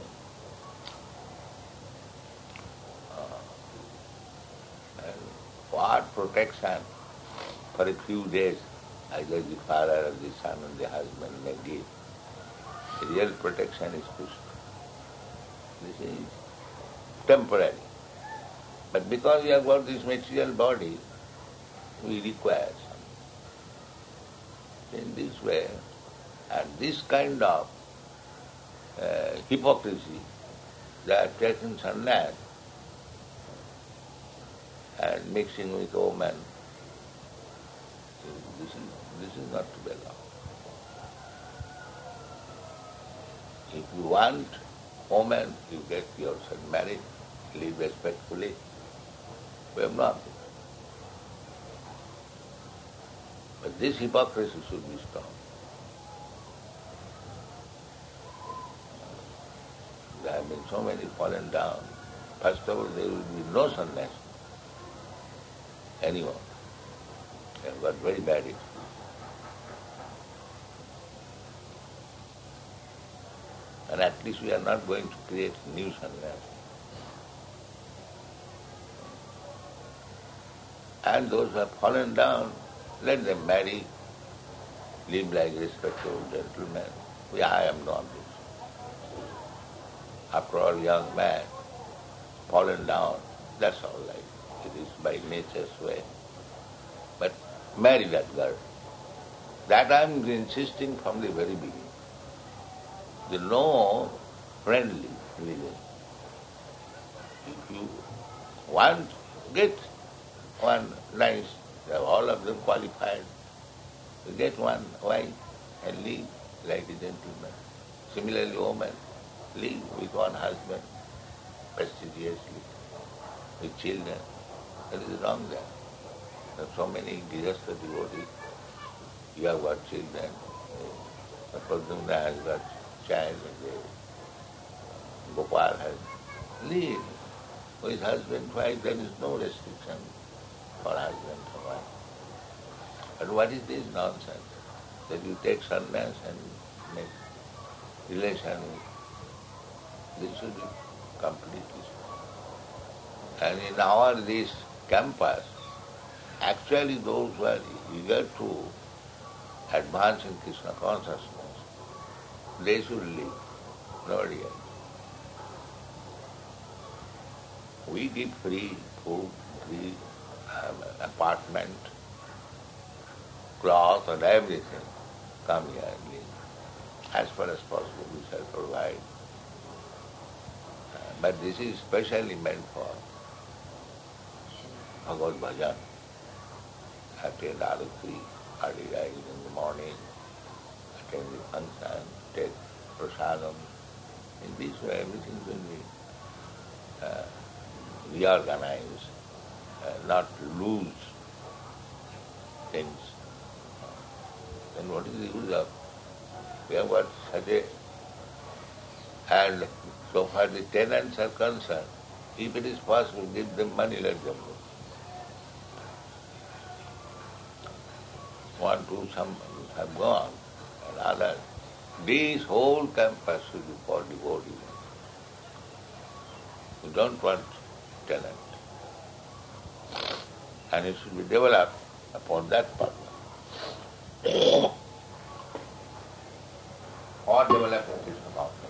uh, and what protection for a few days either the father or the son or the husband may give. The real protection is Krishna. This is temporary. But because we have got this material body, we require something. In this way, and this kind of uh, hypocrisy, they are taking sannyas and mixing with women. This is, this is not to be allowed. If you want woman, you get yourself married, live respectfully. We have nothing. But this hypocrisy should be stopped. There have been so many fallen down. First of all, there will be no sannyas anymore. They have got very bad experience. And at least we are not going to create new sannyas. And those who have fallen down, let them marry, live like respectable gentlemen. We, I am not this. After all, young man, fallen down, that's all right. It is by nature's way. But marry that girl. That I am insisting from the very beginning. The no friendly living. If you want, get one nice, they are all of them qualified. You get one wife and live like a gentleman. Similarly, woman, live with one husband, fastidiously, with children. That is wrong there. There are so many Grihastha devotees. You have got children. Pradyumna has got child, and Gopal has live with husband, wife. There is no restriction for husband or wife. But what is this nonsense? That you take sannyas and make relation with. This should be completely. And in our this campus, actually those who are eager to advance in Krishna consciousness, they should live, nobody else. We give free food, free um, apartment, cloth and everything. Come here and live. As far as possible we shall provide. Uh, but this is specially meant for Bhagavad Bhajan. Attend Arati, early rise in the morning, attend the function, take prasadam. In this way everything will be uh, reorganized, uh, not lose things. Then what is the use of? We have got such a... And so far the tenants are concerned, if it is possible, give them money, let them go. One, two, some have gone, and others. This whole campus should be for devotees. We don't want tenant. And it should be developed upon that purpose. Or develop a Krishna consciousness.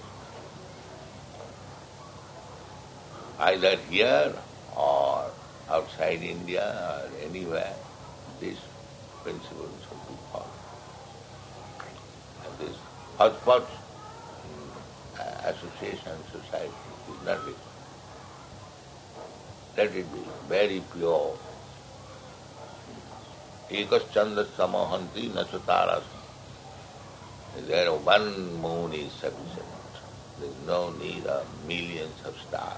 Either here or outside India or anywhere, this principle should be followed. And this hotspot uh, association, society is not it. Let it be very pure. ekas chandra samahanti nasataras. There one moon is sufficient. There is no need of millions of stars.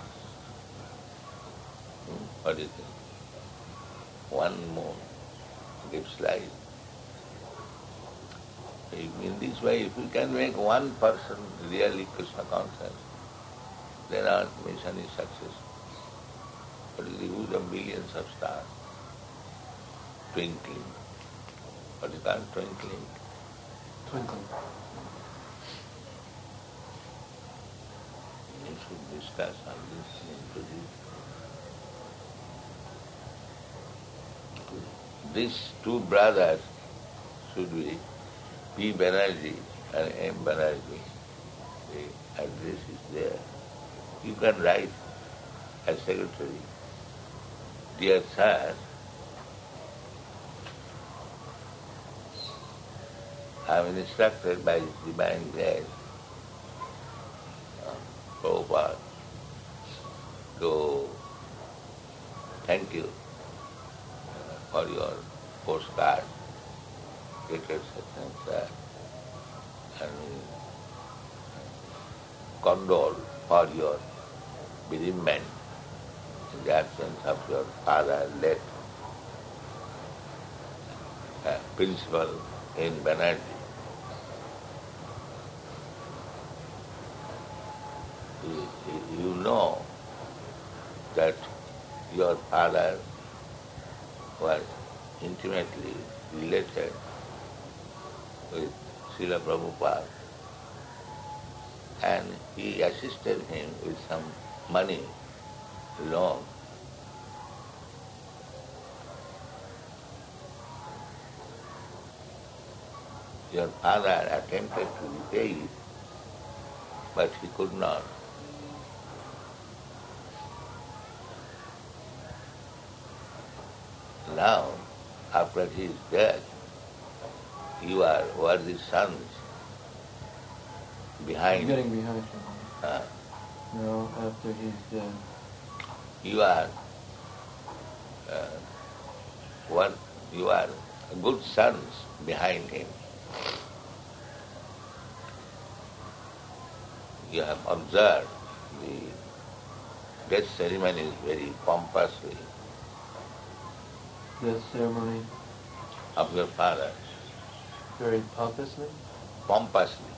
Hmm? What do you think? One moon gives light. In this way, if we can make one person really Krishna conscious, then our mission is successful. What is the use of millions of stars? Twinkling. What is called twinkling? Twinkling. We should discuss on this introduce. These two brothers should be P. Banerjee and M. Banerjee. The address is there. You can write as secretary, dear sir, I am instructed by His divine grace, uh, Prabhupada, to thank you uh, for your postcard, letters, et cetera, and condole for your bereavement in the absence of your father, late uh, principal in Banerjee. You, you know that your father was intimately related with Srila Prabhupada, and he assisted him with some money loan. Your father attempted to repay it, but he could not. Now, after his death, you are worthy sons behind. I'm getting behind him. Uh, No, after he's dead. you are uh, what you are good sons behind him. You have observed the death ceremony very pompously Death ceremony of your father. very pompously. Pompously.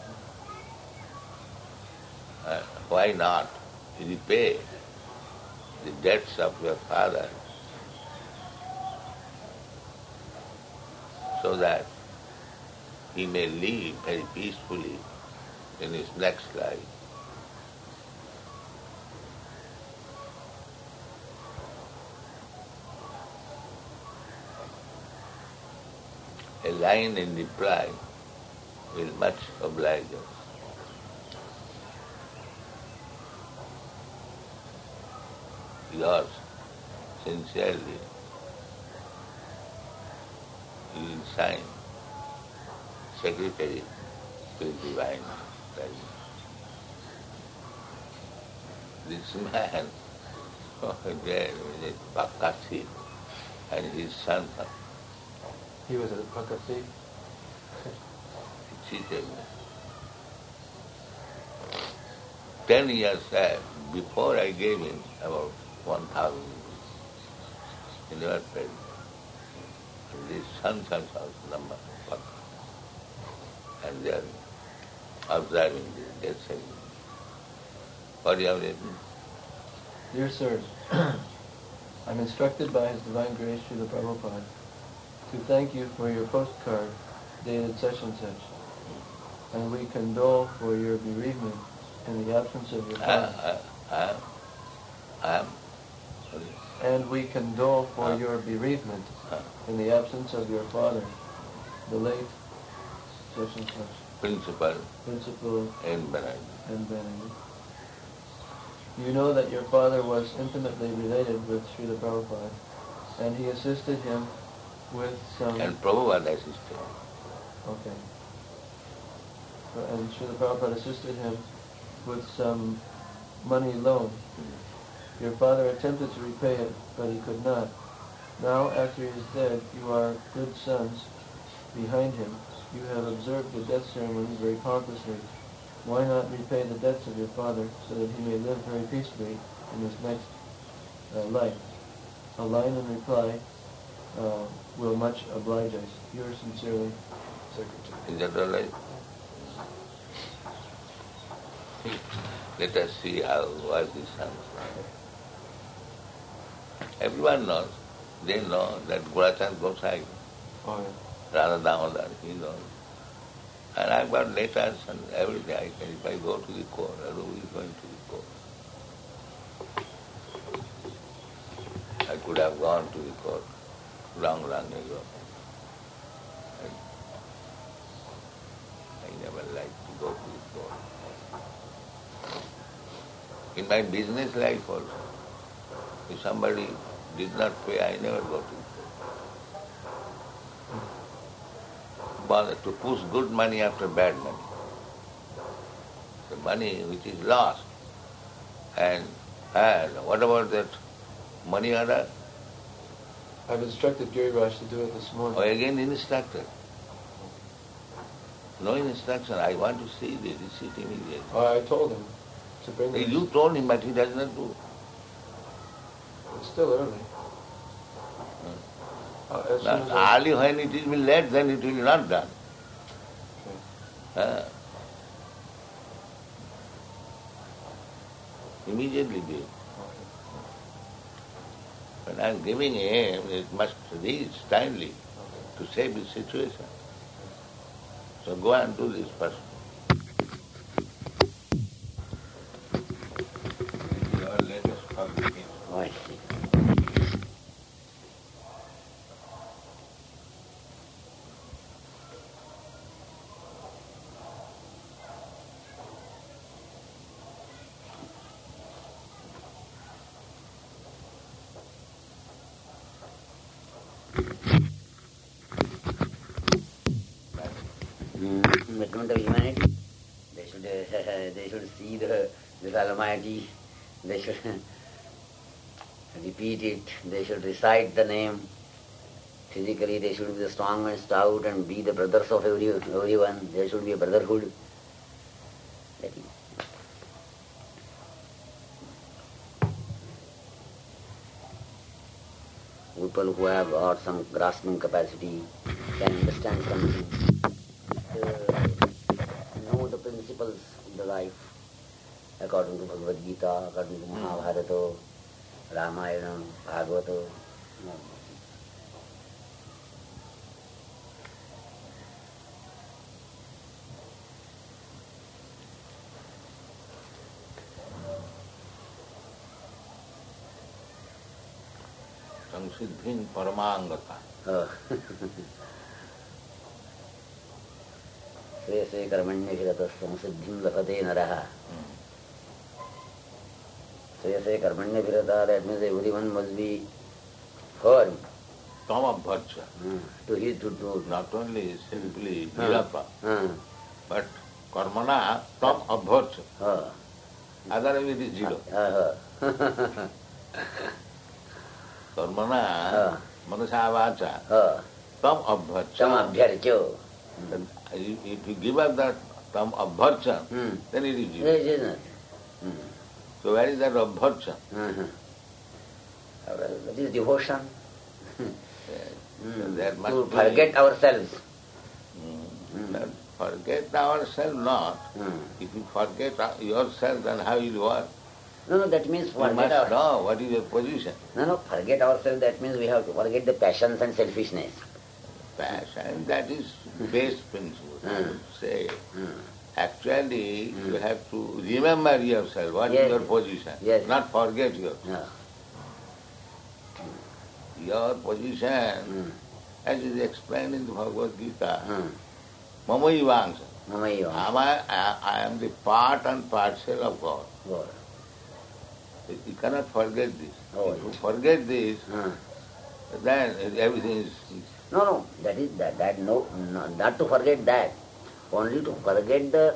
Uh, why not repay the debts of your father so that he may live very peacefully in his next life? A line in reply will much oblige us. Yours sincerely, you will sign Secretary to Divine Presence. This man there with Pakasi and his son He was a Pakasi. cheated me. Ten years back, before I gave him about one thousand rupees, he never paid. And his sons and sons number Pakka. And they are observing the death ceremony. What do you have written? Dear sirs, I'm instructed by His Divine Grace Srila Prabhupada to thank you for your postcard dated such and such, and we condole for your bereavement in the absence of your father. I, I, I am. And we condole for Ah. your bereavement Ah. in the absence of your father, the late such and such, Principal Principal in Benai. and Benedict. You know that your father was intimately related with Srila Prabhupada, and he assisted him with some... And Prabhupada assisted. Okay. And Srila Prabhupada assisted him with some money loan. Your father attempted to repay it, but he could not. Now, after he is dead, you are good sons behind him. You have observed the death ceremonies very pompously. Why not repay the debts of your father so that he may live very peacefully in his next uh, life? A line in reply uh, will much oblige us. Yours sincerely, Secretary. Is that all right? Let us see how was his son. Everyone knows. They know that Gurachan Gosai, Oh, yeah. Radha Damodar, he knows. And I've got letters and everything. I can, if I go to the court, I will be going to the court. I could have gone to the court long, long ago. And I never liked to go to the court. In my business life also, if somebody did not pay, I never go to the court. But to push good money after bad money. The money which is lost. And, and what about that money order? I've instructed Giri Raj to do it this morning. Or again instructed. No instruction. I want to see the receipt immediately. Oh, I told him to bring this. You told him, but he does not do. It's still early. Uh, as soon as Now, I- early when it will be late, then it will be not done. Uh, immediately do it. When I am giving him, it must reach timely to save his situation. So go and do this first. This is our latest publication. Right. Mm, betterment of humanity. They should uh, they should see the this Almighty. They should repeat it. They should recite the name. Physically, they should be strong and stout and be the brothers of every, everyone. There should be a brotherhood. That is. People who have got some grasping capacity can understand something, uh, know the principles of the life according to Bhagavad Gita, according to Mahabharata, Ramayana, Bhagavata. Samsiddhin paramangata. Oh. Sve sve karmanyashiratas samsiddhim lafate naraha. Sve sve karmanyashirata, that means everyone must be firm. Tamabhacha. Hmm. To his to do. Not only simply Hmm. nirapa, Hmm. but karmana tam abhacha. Oh. Otherwise it is zero. Uh-huh. Karmana Ah. manasa vacha Oh. tam abhacha. Tam abhyarcho. Then If if you give up that tam abhacha, Hmm. then it is zero. Yes, yes, yes. Hmm. So where is that abhacha? Uh-huh. Well, that is devotion. Yes. Hmm. So there must To be- forget ourselves. Hmm. Hmm. Not forget ourselves not. Hmm. If you forget yourself, then how will you work? No, no, that means You forget must our... know what is your position. No, no, forget ourselves, that means we have to forget the passions and selfishness. Passion, that is base principle, I would say. Hmm. Actually, Hmm. you have to remember yourself, what is Yes. your position, Yes. not forget yourself. No. Your position, Hmm. as is explained in the Bhagavad Gita, Hmm. Mamai Vangsa. Mamayo. Am I, I, I am the part and parcel of God. God. You cannot forget this. Oh, If you yes. forget this, Hmm. then everything is... No, no, that is that, that no, no, not to forget that. Only to forget the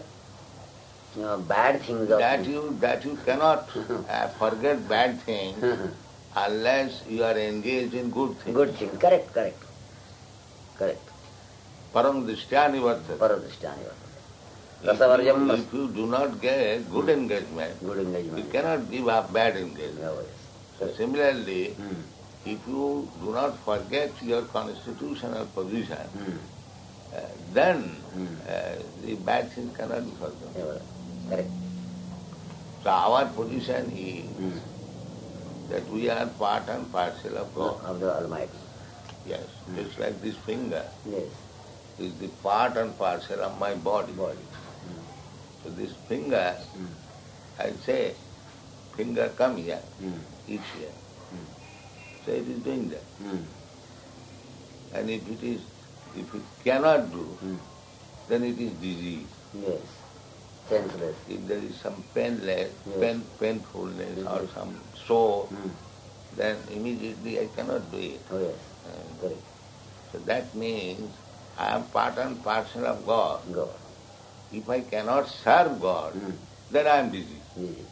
uh, bad things of That you, that you cannot uh, forget bad things unless you are engaged in good things. Good thing. Correct, correct. Correct. Param drishyani vartate. Paradhisthani. If you, Rasavarjam. if you do not get good engagement, Good you engagement. cannot give up bad engagement. Yeah, yes. So Correct. similarly, Hmm. if you do not forget your constitutional position, Hmm. uh, then Hmm. uh, the bad things cannot be forgotten. Yeah, correct. So our position is Hmm. that we are part and parcel of God. Of the Almighty. Yes, Hmm. just like this finger Yes. is the part and parcel of my body. Body. So this finger, Hmm. I say, finger come here, Hmm. eat here. Hmm. So it is doing that. Hmm. And if it is, if it cannot do, Hmm. then it is disease. Yes. Senseless. If there is some painless, Yes. pain, painfulness or Yes. some sore, Hmm. then immediately I cannot do it. Oh yes. And Correct. so that means I am part and parcel of God. God. If I cannot serve God, Hmm. then I am busy. Yes.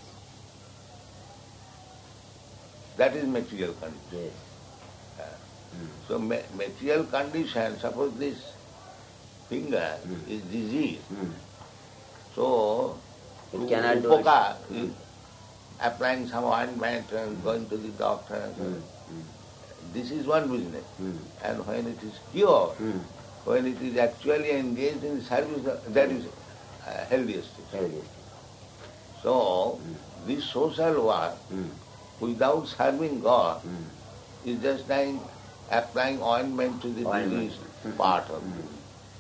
That is material condition. Yes. Uh, Hmm. So ma- material condition, suppose this finger Hmm. is disease, Hmm. so It to cannot do upoka it. is applying some ointment and going to the doctor. and so Hmm. on. Hmm. This is one business. Hmm. And when it is cured, Hmm. when it is actually engaged in service, that is uh, healthiest. Healthy. So, this social work, Hmm. without serving God, Hmm. is just like applying ointment to the Ointment. diseased part of Hmm. it.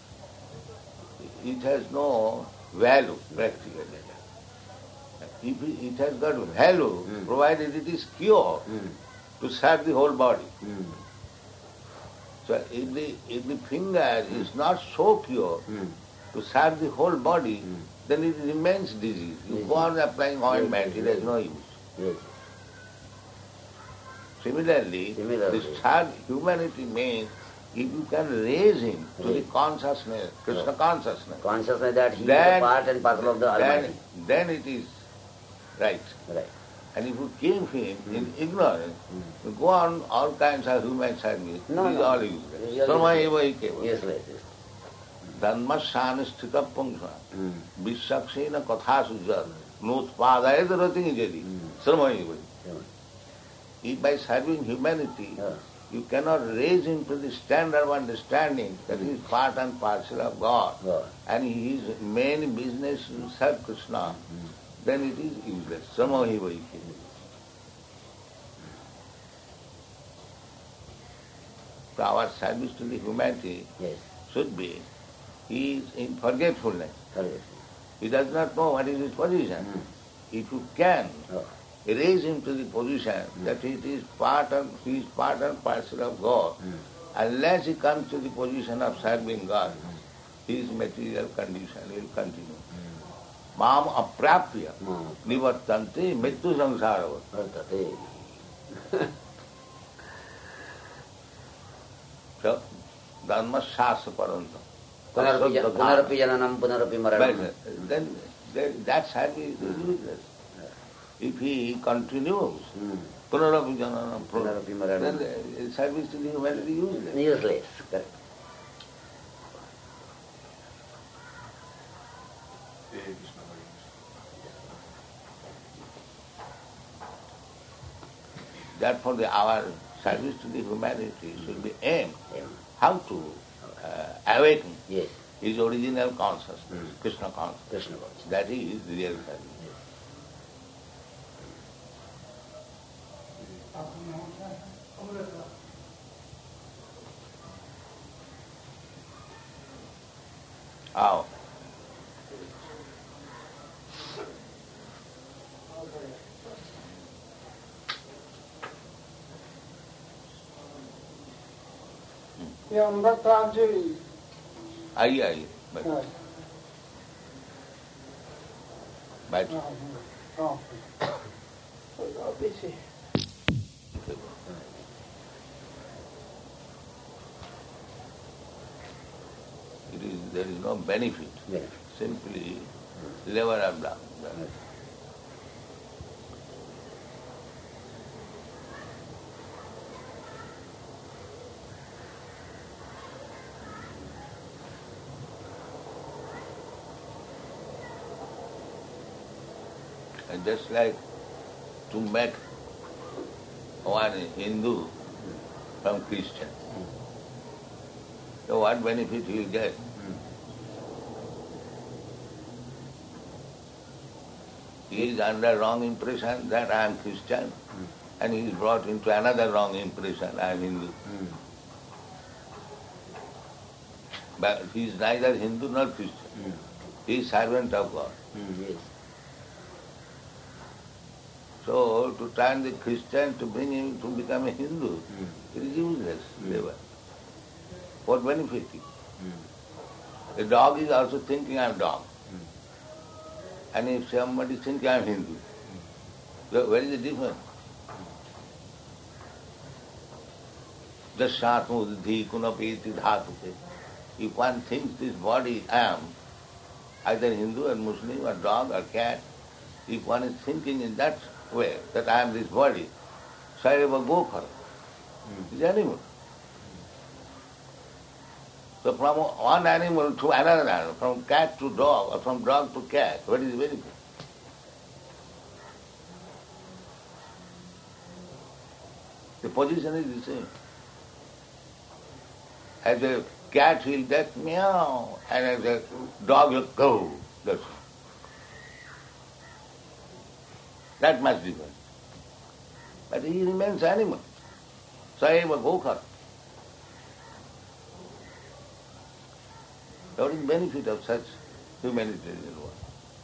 It has no value, practically. If it it has got value, Hmm. provided it is cured Hmm. to serve the whole body. Hmm. So if the, if the finger is not so pure Hmm. to serve the whole body, Hmm. then it remains disease. You Disease. go on applying ointment, it has no use. Yes. Similarly, Similarly. the third humanity means if you can raise him to the Yes. consciousness, Krishna Yes. consciousness, Consciousness that he is then, a part and parcel of the then, Almighty. then it is right. Right. And if you keep him in ignorance, Hmm. you go on all kinds of human service, No, it is no. all It useless. is all Sarva useless. eva ekeva. Yes, yes, yes. धर्मशानुष्ठित पुंसा Hmm. विश्वक्षेण कथा सुजर नोत्पादय रति जदि श्रमय वही. If by serving humanity Yeah. you cannot raise him to the standard of understanding that he is part and parcel of God, God. and his main business is to serve Krishna, then it is useless. Samahi vahi. So our service to the humanity Yes. should be, he is in forgetfulness. Correct. He does not know what is his position. Hmm. If you can Oh. raise him to the position that it is part and he is part and parcel of God, Hmm. unless he comes to the position of serving God, his material condition will continue. Mam aprapya Hmm. nivartante mrityu samsaravat. Vartate. So, dharma shastra paranta. Punarapi jan- punarapi jananam punarapi maranam. Then, then that service is useless. If he continues, Hmm. punarapi jananam, Punarapi maranam. then the service to the humanity is useless. Useless. Correct. Therefore, the, our service to the humanity should be aimed Yeah. how to uh, awaken Yes. his original consciousness, Mm. Krishna consciousness. Krishna consciousness. That is real service. How? ये अमृत राम जी आइए आइए बैठ हाँ, बैठ हाँ, हाँ। हाँ, पीछे It is, there is no benefit. Yeah. Simply labor of love. And just like to make one Hindu from Christian. So what benefit he will get? He is under wrong impression that I am Christian, and he is brought into another wrong impression, I am Hindu. But he is neither Hindu nor Christian. He is servant of God. Yes. So to turn the Christian to bring him to become a Hindu, it is useless labor. What benefit? A dog is also thinking I am dog. And if somebody thinks I am Hindu, so where is the difference? Just satmudhi kunapeti dhatuke. If one thinks this body I am, either Hindu or Muslim or dog or cat, if one is thinking in that way, that I am this body, Sayeva Gokar, is animal. So from one animal to another animal, from cat to dog, or from dog to cat, what is the benefit? The position is the same. As a cat will just meow, and as a dog will go. That's all. That much difference. But he remains animal. Sayeva Gokar. What is the benefit of such humanitarian work?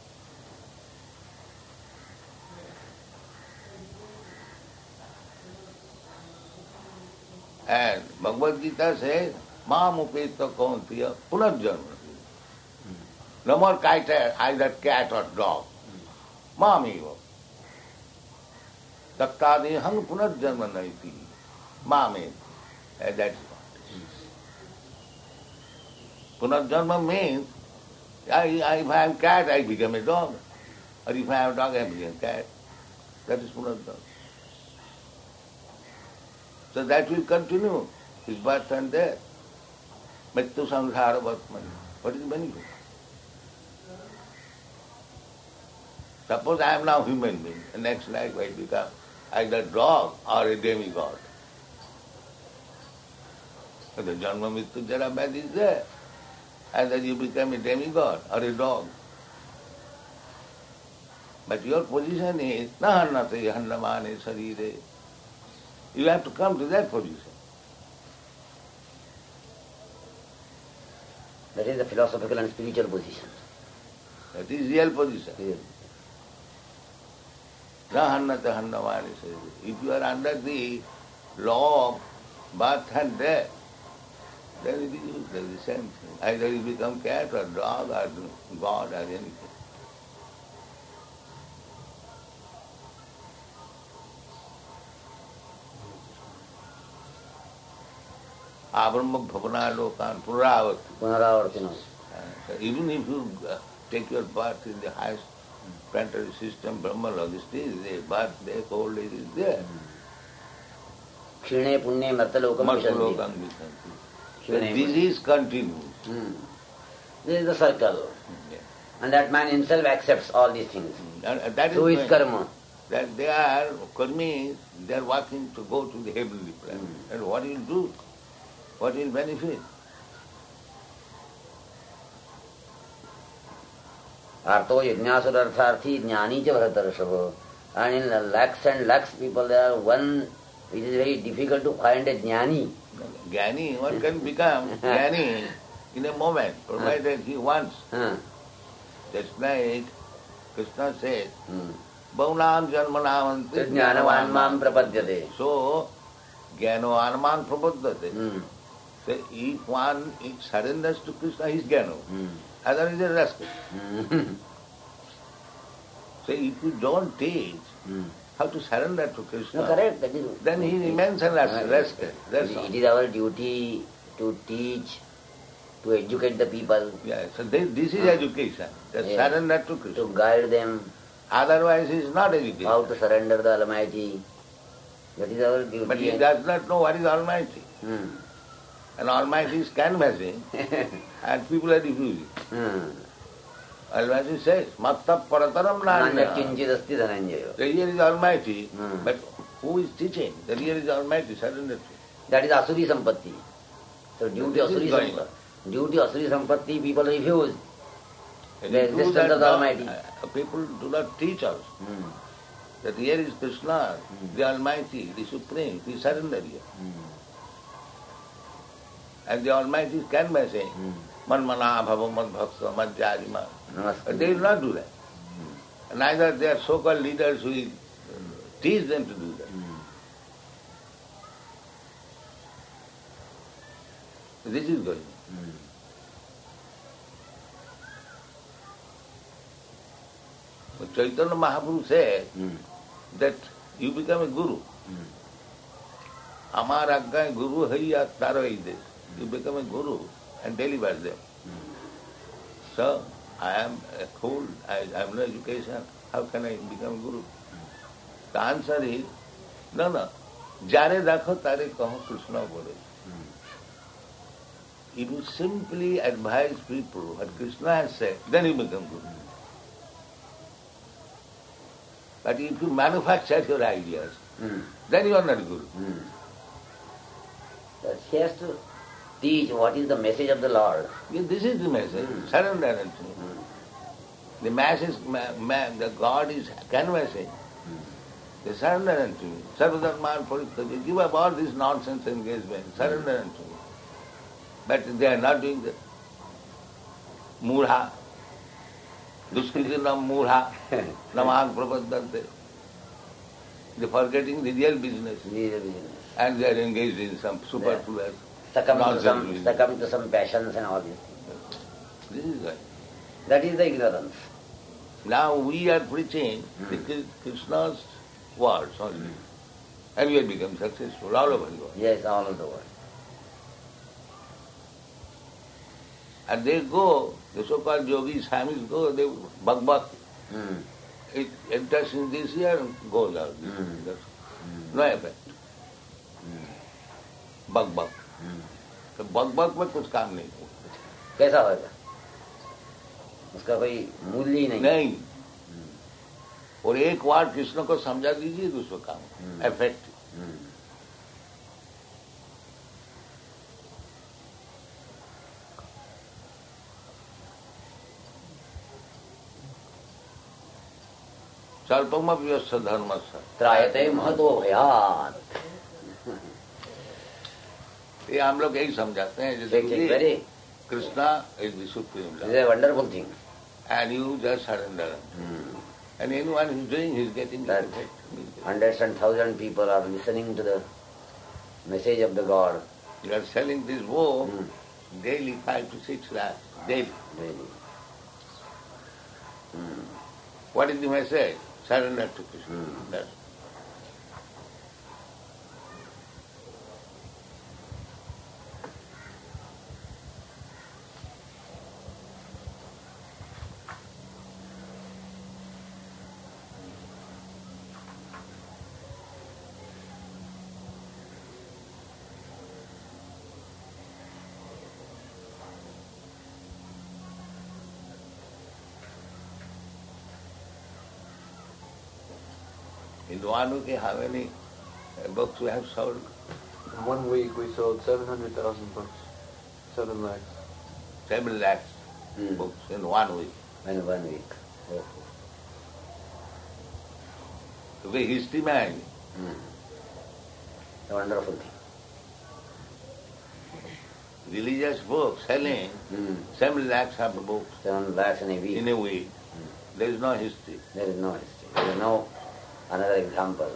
And Bhagavad Gita says, Mam upeta kauntiya punarjanma. No more kite, either cat or dog. Mam eva. Tattadi hang punarjanma naiti. Mam eva. That's it. Punarjanma means, I, I, if I am cat, I become a dog. Or if I am a dog, I become a cat. That is punarjanma. So that will continue, his birth and death. Mrityu samsara vatmani. What is the benefit? Suppose I am now human being, the next life I become either dog or a demigod. So the janma mrityu jara vyadhi is there. Either you become a demigod or a dog. But your position is nahannate hannamane sarire. You have to come to that position. That is the philosophical and spiritual position. That is real position. Yes. Nahannate hannamane sarire. If you are under the law of birth and death, then it is the same thing. Either you become cat or dog or God or anything. Abrahma bhavana lokan puravati. Punaravartina. Even if you uh, take your birth in the highest planetary system, Brahma logistic is there, birth, death, old age is there. Kshine punye martalokam Martalokam vishanti. vishanti. The disease continues. Hmm. This is the circle. Yeah. And that man himself accepts all these things. And uh, that is Through his when- karma. that they are karmis, they are working to go to the heavenly planet. Mm. And what will do? What will benefit? Artho yajnasarartharthi jnani cha bharatarashava. And in lakhs and lakhs people there are one, it is very difficult to find a jnani. Jnani, one can become jnani in a moment, provided he wants. Huh. Just like Krishna said, Hmm. Bhaunam janmanavanti Jnanavan mam prapadyate. So, jnanavan man prapadyate. Hmm. So, if one surrenders to Krishna, he is jnana. Hmm. Other is a rascal. Hmm. So, if you don't teach Hmm. how to surrender to Krishna, No, correct. That is, then he remains a rascal. rascal. That's it, all. it is our duty to teach, to educate the people, Yeah, so this, this is education. Just Yeah. surrender to Krishna. to guide them Otherwise, he is not educated. how to surrender the Almighty. That is our duty. But he does not know what is Almighty. Hmm. And Almighty is canvassing, and people are refusing. Hmm. Almighty says, Matta Parataram Nanya Nanya. kinchidasti dhananjaya. The real is Almighty, Hmm. but who is teaching? The real is Almighty, surrender to. That is Asuri Sampatti. So due to This is Asuri going Sampatti, due to Asuri Sampatti, people refuse And the you do existence that of the now, Almighty. uh, People do not teach us Hmm. that here is Krishna, the Almighty, the Supreme, we surrender here. And the Almighty is canvassing, Manmana bhava mad bhaksa mad jarima. But they will not do that. Neither their so-called leaders will teach them to do that. This is going on. But Chaitanya Mahaprabhu said that you become a guru. Amar agga guru haiya taro is this. You become a guru and deliver them. So, I am a fool, I have no education, how can I become a guru? The answer is, no, no. Jare dakho tare kaho Krishna bole. If you simply advise people what Krishna has said, then you become guru. But if you manufacture your ideas, Hmm. then you are not guru. Hmm. That he has to teach what is the message of the Lord. Yes, this is the message. Hmm. Surrender unto me. The masses, ma- ma- the God is canvassing. They surrender unto me. Sarvadharman Parityaja. Give up all this nonsense engagement. Surrender unto me. But they are not doing that. Murha. Duskritinam murha. Namahang prapaddante. They are forgetting the real business. These are business. And they are engaged in some superfluous Succumb to nonsense some, business. succumb to some passions and all this. This is right. That is the ignorance. Now we are preaching the Kri- Krishna's words only. And we have become successful all over the world. Yes, all over the world. And they go, the so-called yogis, Swamis go, they bug bug. Hmm. It enters in this year and goes out. This Mm. That's no effect. Bug bug. तो bug bug में कुछ काम नहीं होगा. कैसा होगा? उसका कोई मूल्य ही नहीं. नहीं. और एक बार कृष्ण को समझा दीजिए दूसरा काम इफेक्ट. स्वल्पमपि यस्य धर्मस्य त्रायते महतो भयात्. ये हम लोग यही समझाते हैं Check, जैसे check, very. Krishna is the supreme This is a wonderful thing. and you just surrender. And anyone who is doing, he is getting the That effect. hundreds and thousands people are listening to the message of the God You are selling this book Hmm. daily, five to six lakhs, daily. daily. What is the message? Surrender to Krishna. Hmm. That's in one week, how many uh, books we have sold? In one week we sold seven hundred thousand books. Seven lakhs. Seven lakhs Hmm. books in one week. In one week. Oh. To be history man. Hmm. A wonderful thing. Religious books selling Hmm. seven lakhs of books Seven lakhs in a week. in a week. There is no history. There is no history. There is no another example.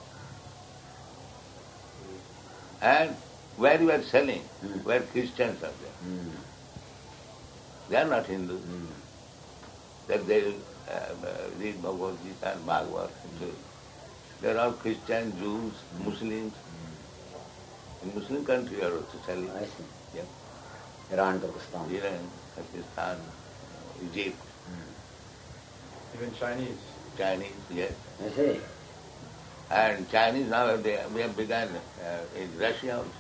And where you are selling, Hmm. where Christians are there. Hmm. They are not Hindus. Hmm. That they uh, uh, read Bhagavad Gita and Bhagavad. They are all Christian, Jews, Muslims. In Muslim country are also selling. I see. Yeah. Iran, Pakistan. Iran, Pakistan, Egypt, Even Chinese. Chinese, yes. I see. And Chinese now they, we have begun uh, in Russia also.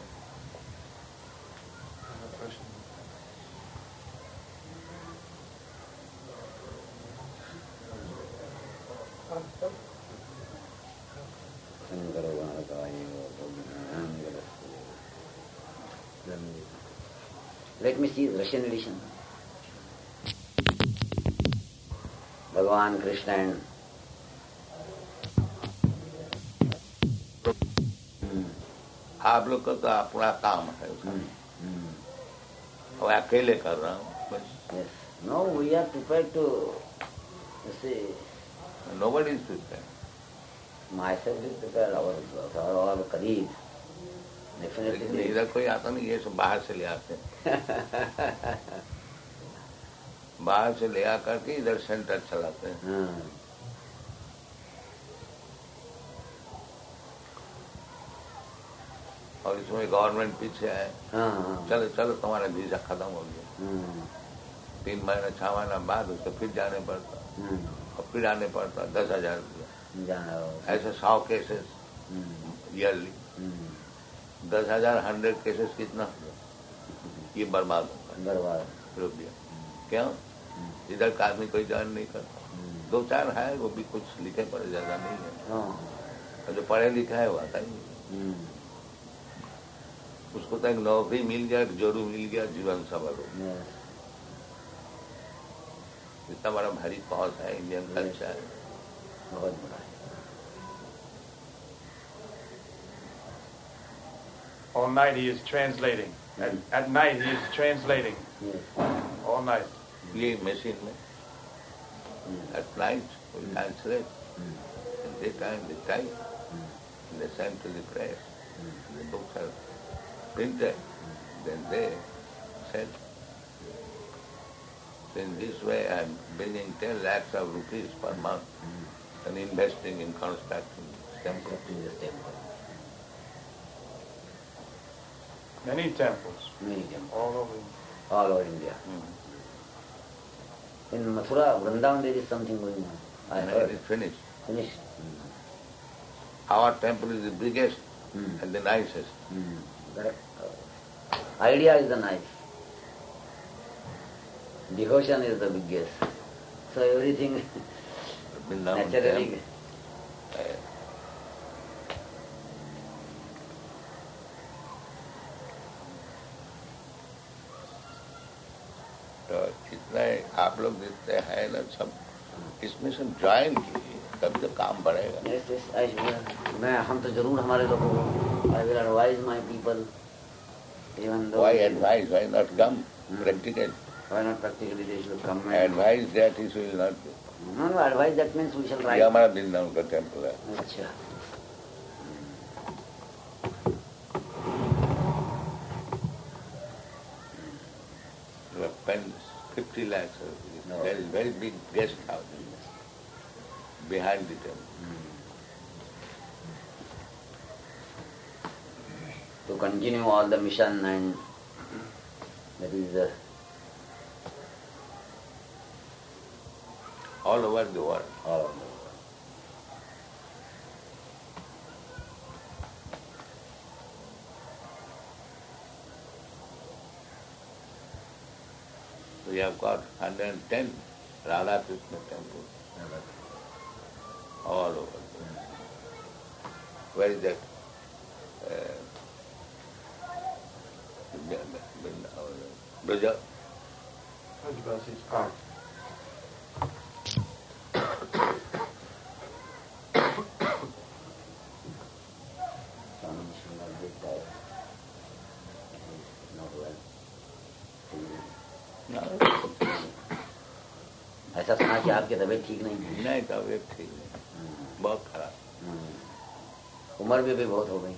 Let me see the Russian edition. Bhagavan Krishna and आप लोग का तो अपना काम है उसका, और अकेले कर रहा हूँ बस. yes. No, we are prepared to, you see, Nobody is prepared. myself is prepared, our, our all colleagues. लेकिन Definitely. इधर कोई आता नहीं, ये सब बाहर से ले आते हैं. बाहर से ले आकर के इधर सेंटर चलाते हैं. हाँ. और इसमें गवर्नमेंट पीछे है. हाँ, हाँ. चलो चलो तुम्हारा वीजा खत्म हो गया. हम्म, तीन महीना छह महीना बाद उसको फिर जाने पड़ता, हम्म. और फिर आने पड़ता दस हजार रुपया. जाना हो. ऐसे सौ केसेस हम्म, ईयरली. हम्म. दस हजार हंड्रेड केसेस कितना हुआ? ये बर्बाद होगा. बर्बाद. रुपया क्यों? इधर का आदमी कोई ज्वाइन नहीं करता. दो चार है, वो भी कुछ लिखे पढ़े, ज्यादा नहीं है. हाँ. और जो पढ़े लिखा है वो आता ही नहीं. हम्म. उसको तो एक नौकरी मिल गया, एक जोरू मिल गया, जीवन सफल हो गया. Yes. इतना बड़ा भारी पहुंच है इंडियन कल्चर. बहुत बड़ा है. All night he is translating. At, at night he is translating. Yes. All night. ये मशीन में at night we translate, in daytime they type, they send to the press, the books are printed, then they sell. So in this way I am bringing ten lakhs of rupees per month and investing in constructing temples. In this temple. Many temples. Many temples. All over. All over India. In Mathura, Vrindavan, there is something going on. I And heard. it is finished. Finished. Our temple is the biggest Hmm. and the nicest. Hmm. Correct. Idea is the nice. Devotion is the biggest. So everything Vrindavan naturally. temple, uh, तो इतना आप लोग जितने हैं ना सब इसमें सब ज्वाइन कीजिए, तब तो काम बढ़ेगा. Yes, yes, I will. मैं हम तो जरूर हमारे लोगों को I will advise my people, even though. Why advise? Why not come? Hmm. Practical. Why not practically they should come and. Advise that is will not do. No, no, advise that means we shall ये write. हमारा वृंदावन का temple है. अच्छा. We have spent fifty lakhs. No. There is very big guest house behind the temple. To continue all the mission and that is uh, All over the world. all of them. We have got one hundred ten Radha Krishna temples all over the world. Where is that? Uh, Braja? Ah. Swami Srinath did that. He's not well. No. ऐसा सुना कि आपकी तबीयत ठीक नहीं है. नहीं, तबीयत ठीक नहीं, बहुत खराब. हम्म. उम्र भी, भी बहुत हो गई.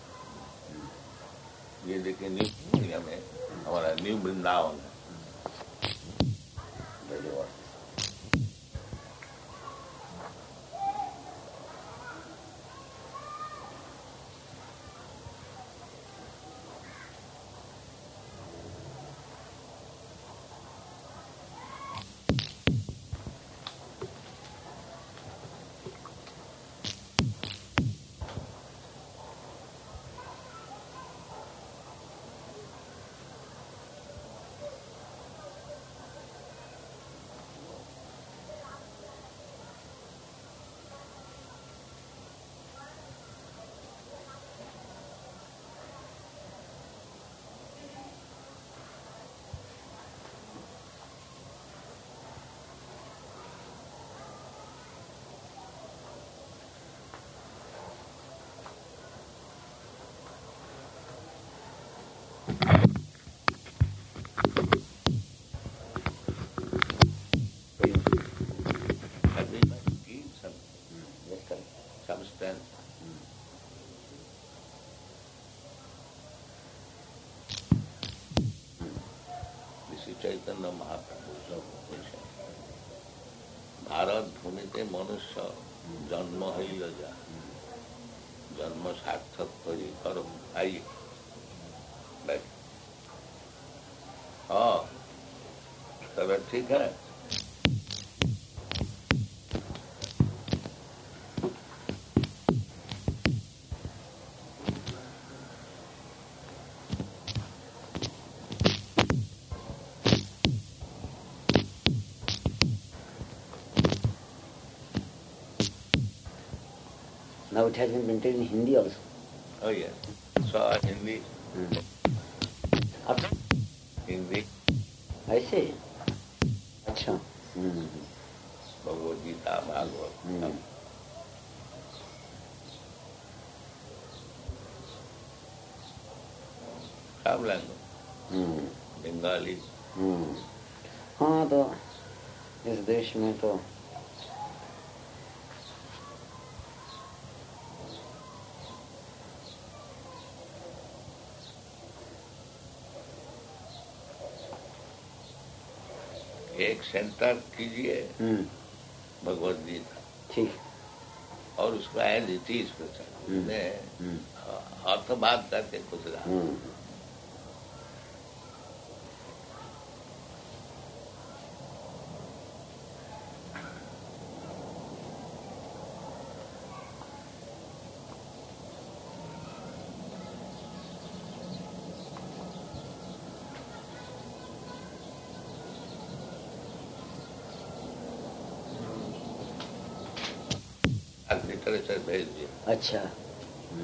ये देखिए न्यू इंडिया में हमारा न्यू वृंदावन है. মহাপ্রভু সব বলছেন ভারত ভূমিতে মনুষ্য জন্ম হইল যা জন্ম সার্থক করি করম ভাই हाँ तब ठीक है Now it has been printed in Hindi also. Oh yes, so Hindi. Hmm. Up. Hindi. I see. अच्छा. Hmm. भगवद गीता भागवत Hmm. सब लैंग्वेज Hmm. बंगाली Hmm. हाँ तो इस देश में तो एक सेंटर कीजिए हम्म भगवद गीता ठीक और उसका एज इट इज प्रचार हम्म अर्थवाद करके कुछ रहा हम्म लिटरेचर भेज दिए अच्छा हम्म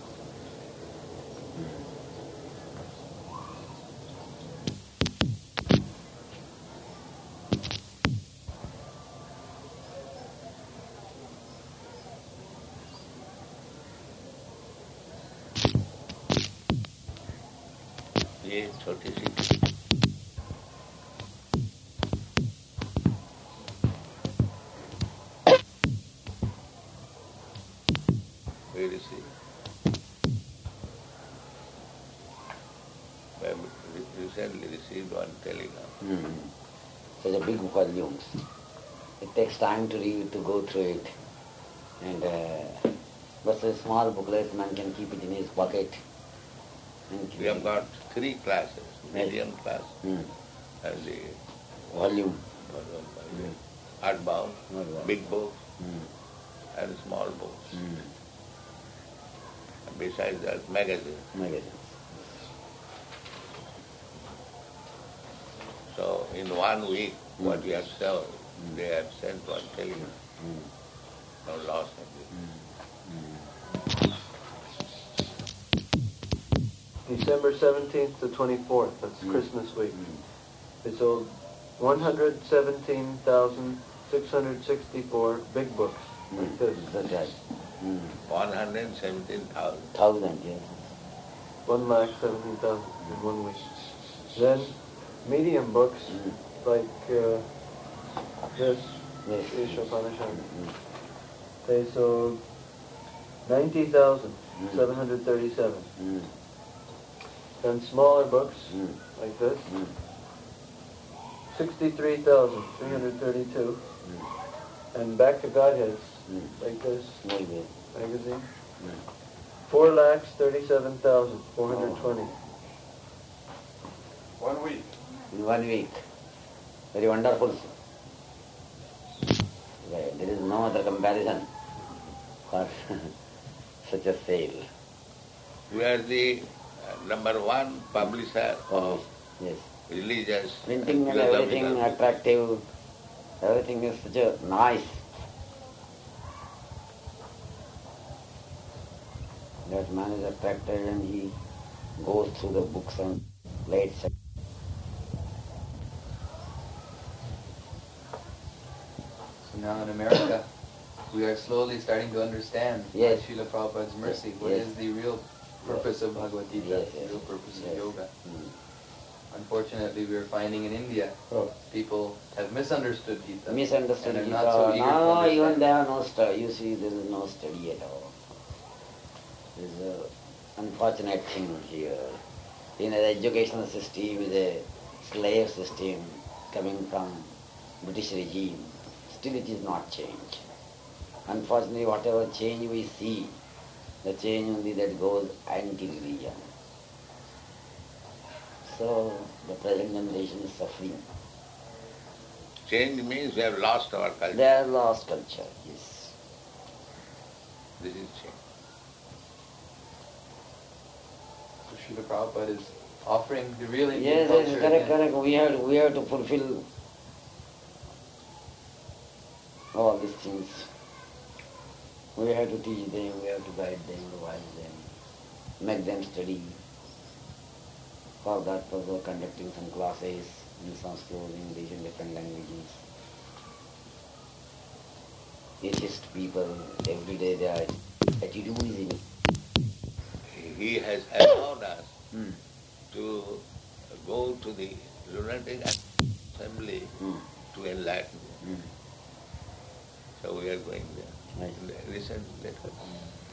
ये छोटी सी we received. I recently received one telegram. Hmm. Such a big volumes. It takes time to read, to go through it. And uh, but a small booklet, man can keep it in his pocket. And We have got three classes, medium class Hmm. and the Volume. mm. hardbound, Hardbound. big books Hmm. and small books. Hmm. And besides that, magazines. Magazines. So in one week, Hmm. what we have sold, they have sent one telegram. Hmm. No loss of it. December seventeenth to twenty-fourth, that's Mm. Christmas week. Hmm. They sold one hundred seventeen thousand six hundred sixty-four big books like Hmm. this. That's right. Hmm. one hundred seventeen thousand. Thousand, yes. One lakh seventeen thousand in one week. Then medium books Hmm. like uh, this, Yes. Ishopanishad, Hmm. they sold ninety thousand seven hundred thirty-seven. Hmm. Then smaller books Hmm. like this, Hmm. sixty-three thousand three hundred thirty-two. Hmm. And Back to Godheads Hmm. like this Like this. magazine, Hmm. four lakhs thirty-seven thousand four hundred twenty. One week. In one week. Very wonderful. Right. There is no other comparison for such a sale. We are the uh, number one publisher of Yes. religious Printing and philosophical everything books. attractive. Everything is such a nice. That man is attracted and he goes through the books and plates. So now in America, we are slowly starting to understand Yes. Srila Prabhupada's mercy. What Yes. is the real purpose of Bhagavad Gita, Yes, the yes, real purpose yes. of yoga. Mm. Unfortunately, we are finding in India, Oh. people have misunderstood Gita. Misunderstood and are Gita. not so eager to No, understand. even they have no study. You see, there is no study at all. There is an unfortunate thing here. You know, the educational system is a slave system. coming from British regime, still it is not changed. Unfortunately, whatever change we see, the change only that goes anti-religion. So the present generation is suffering. Change means we have lost our culture. They have lost culture, yes. This is change. So Srila Prabhupada is offering the real Indian Yes, culture. yes, correct, again. correct. We have, to, we have to fulfill all these things. We have to teach them, we have to guide them, advise them, make them study. For that purpose, we are conducting some classes in Sanskrit, English, and different languages. Atheist people, every day their attitude is in it. He has allowed us Hmm. to go to the lunatic assembly Hmm. to enlighten. Hmm. So we are going there. Right. Listen later.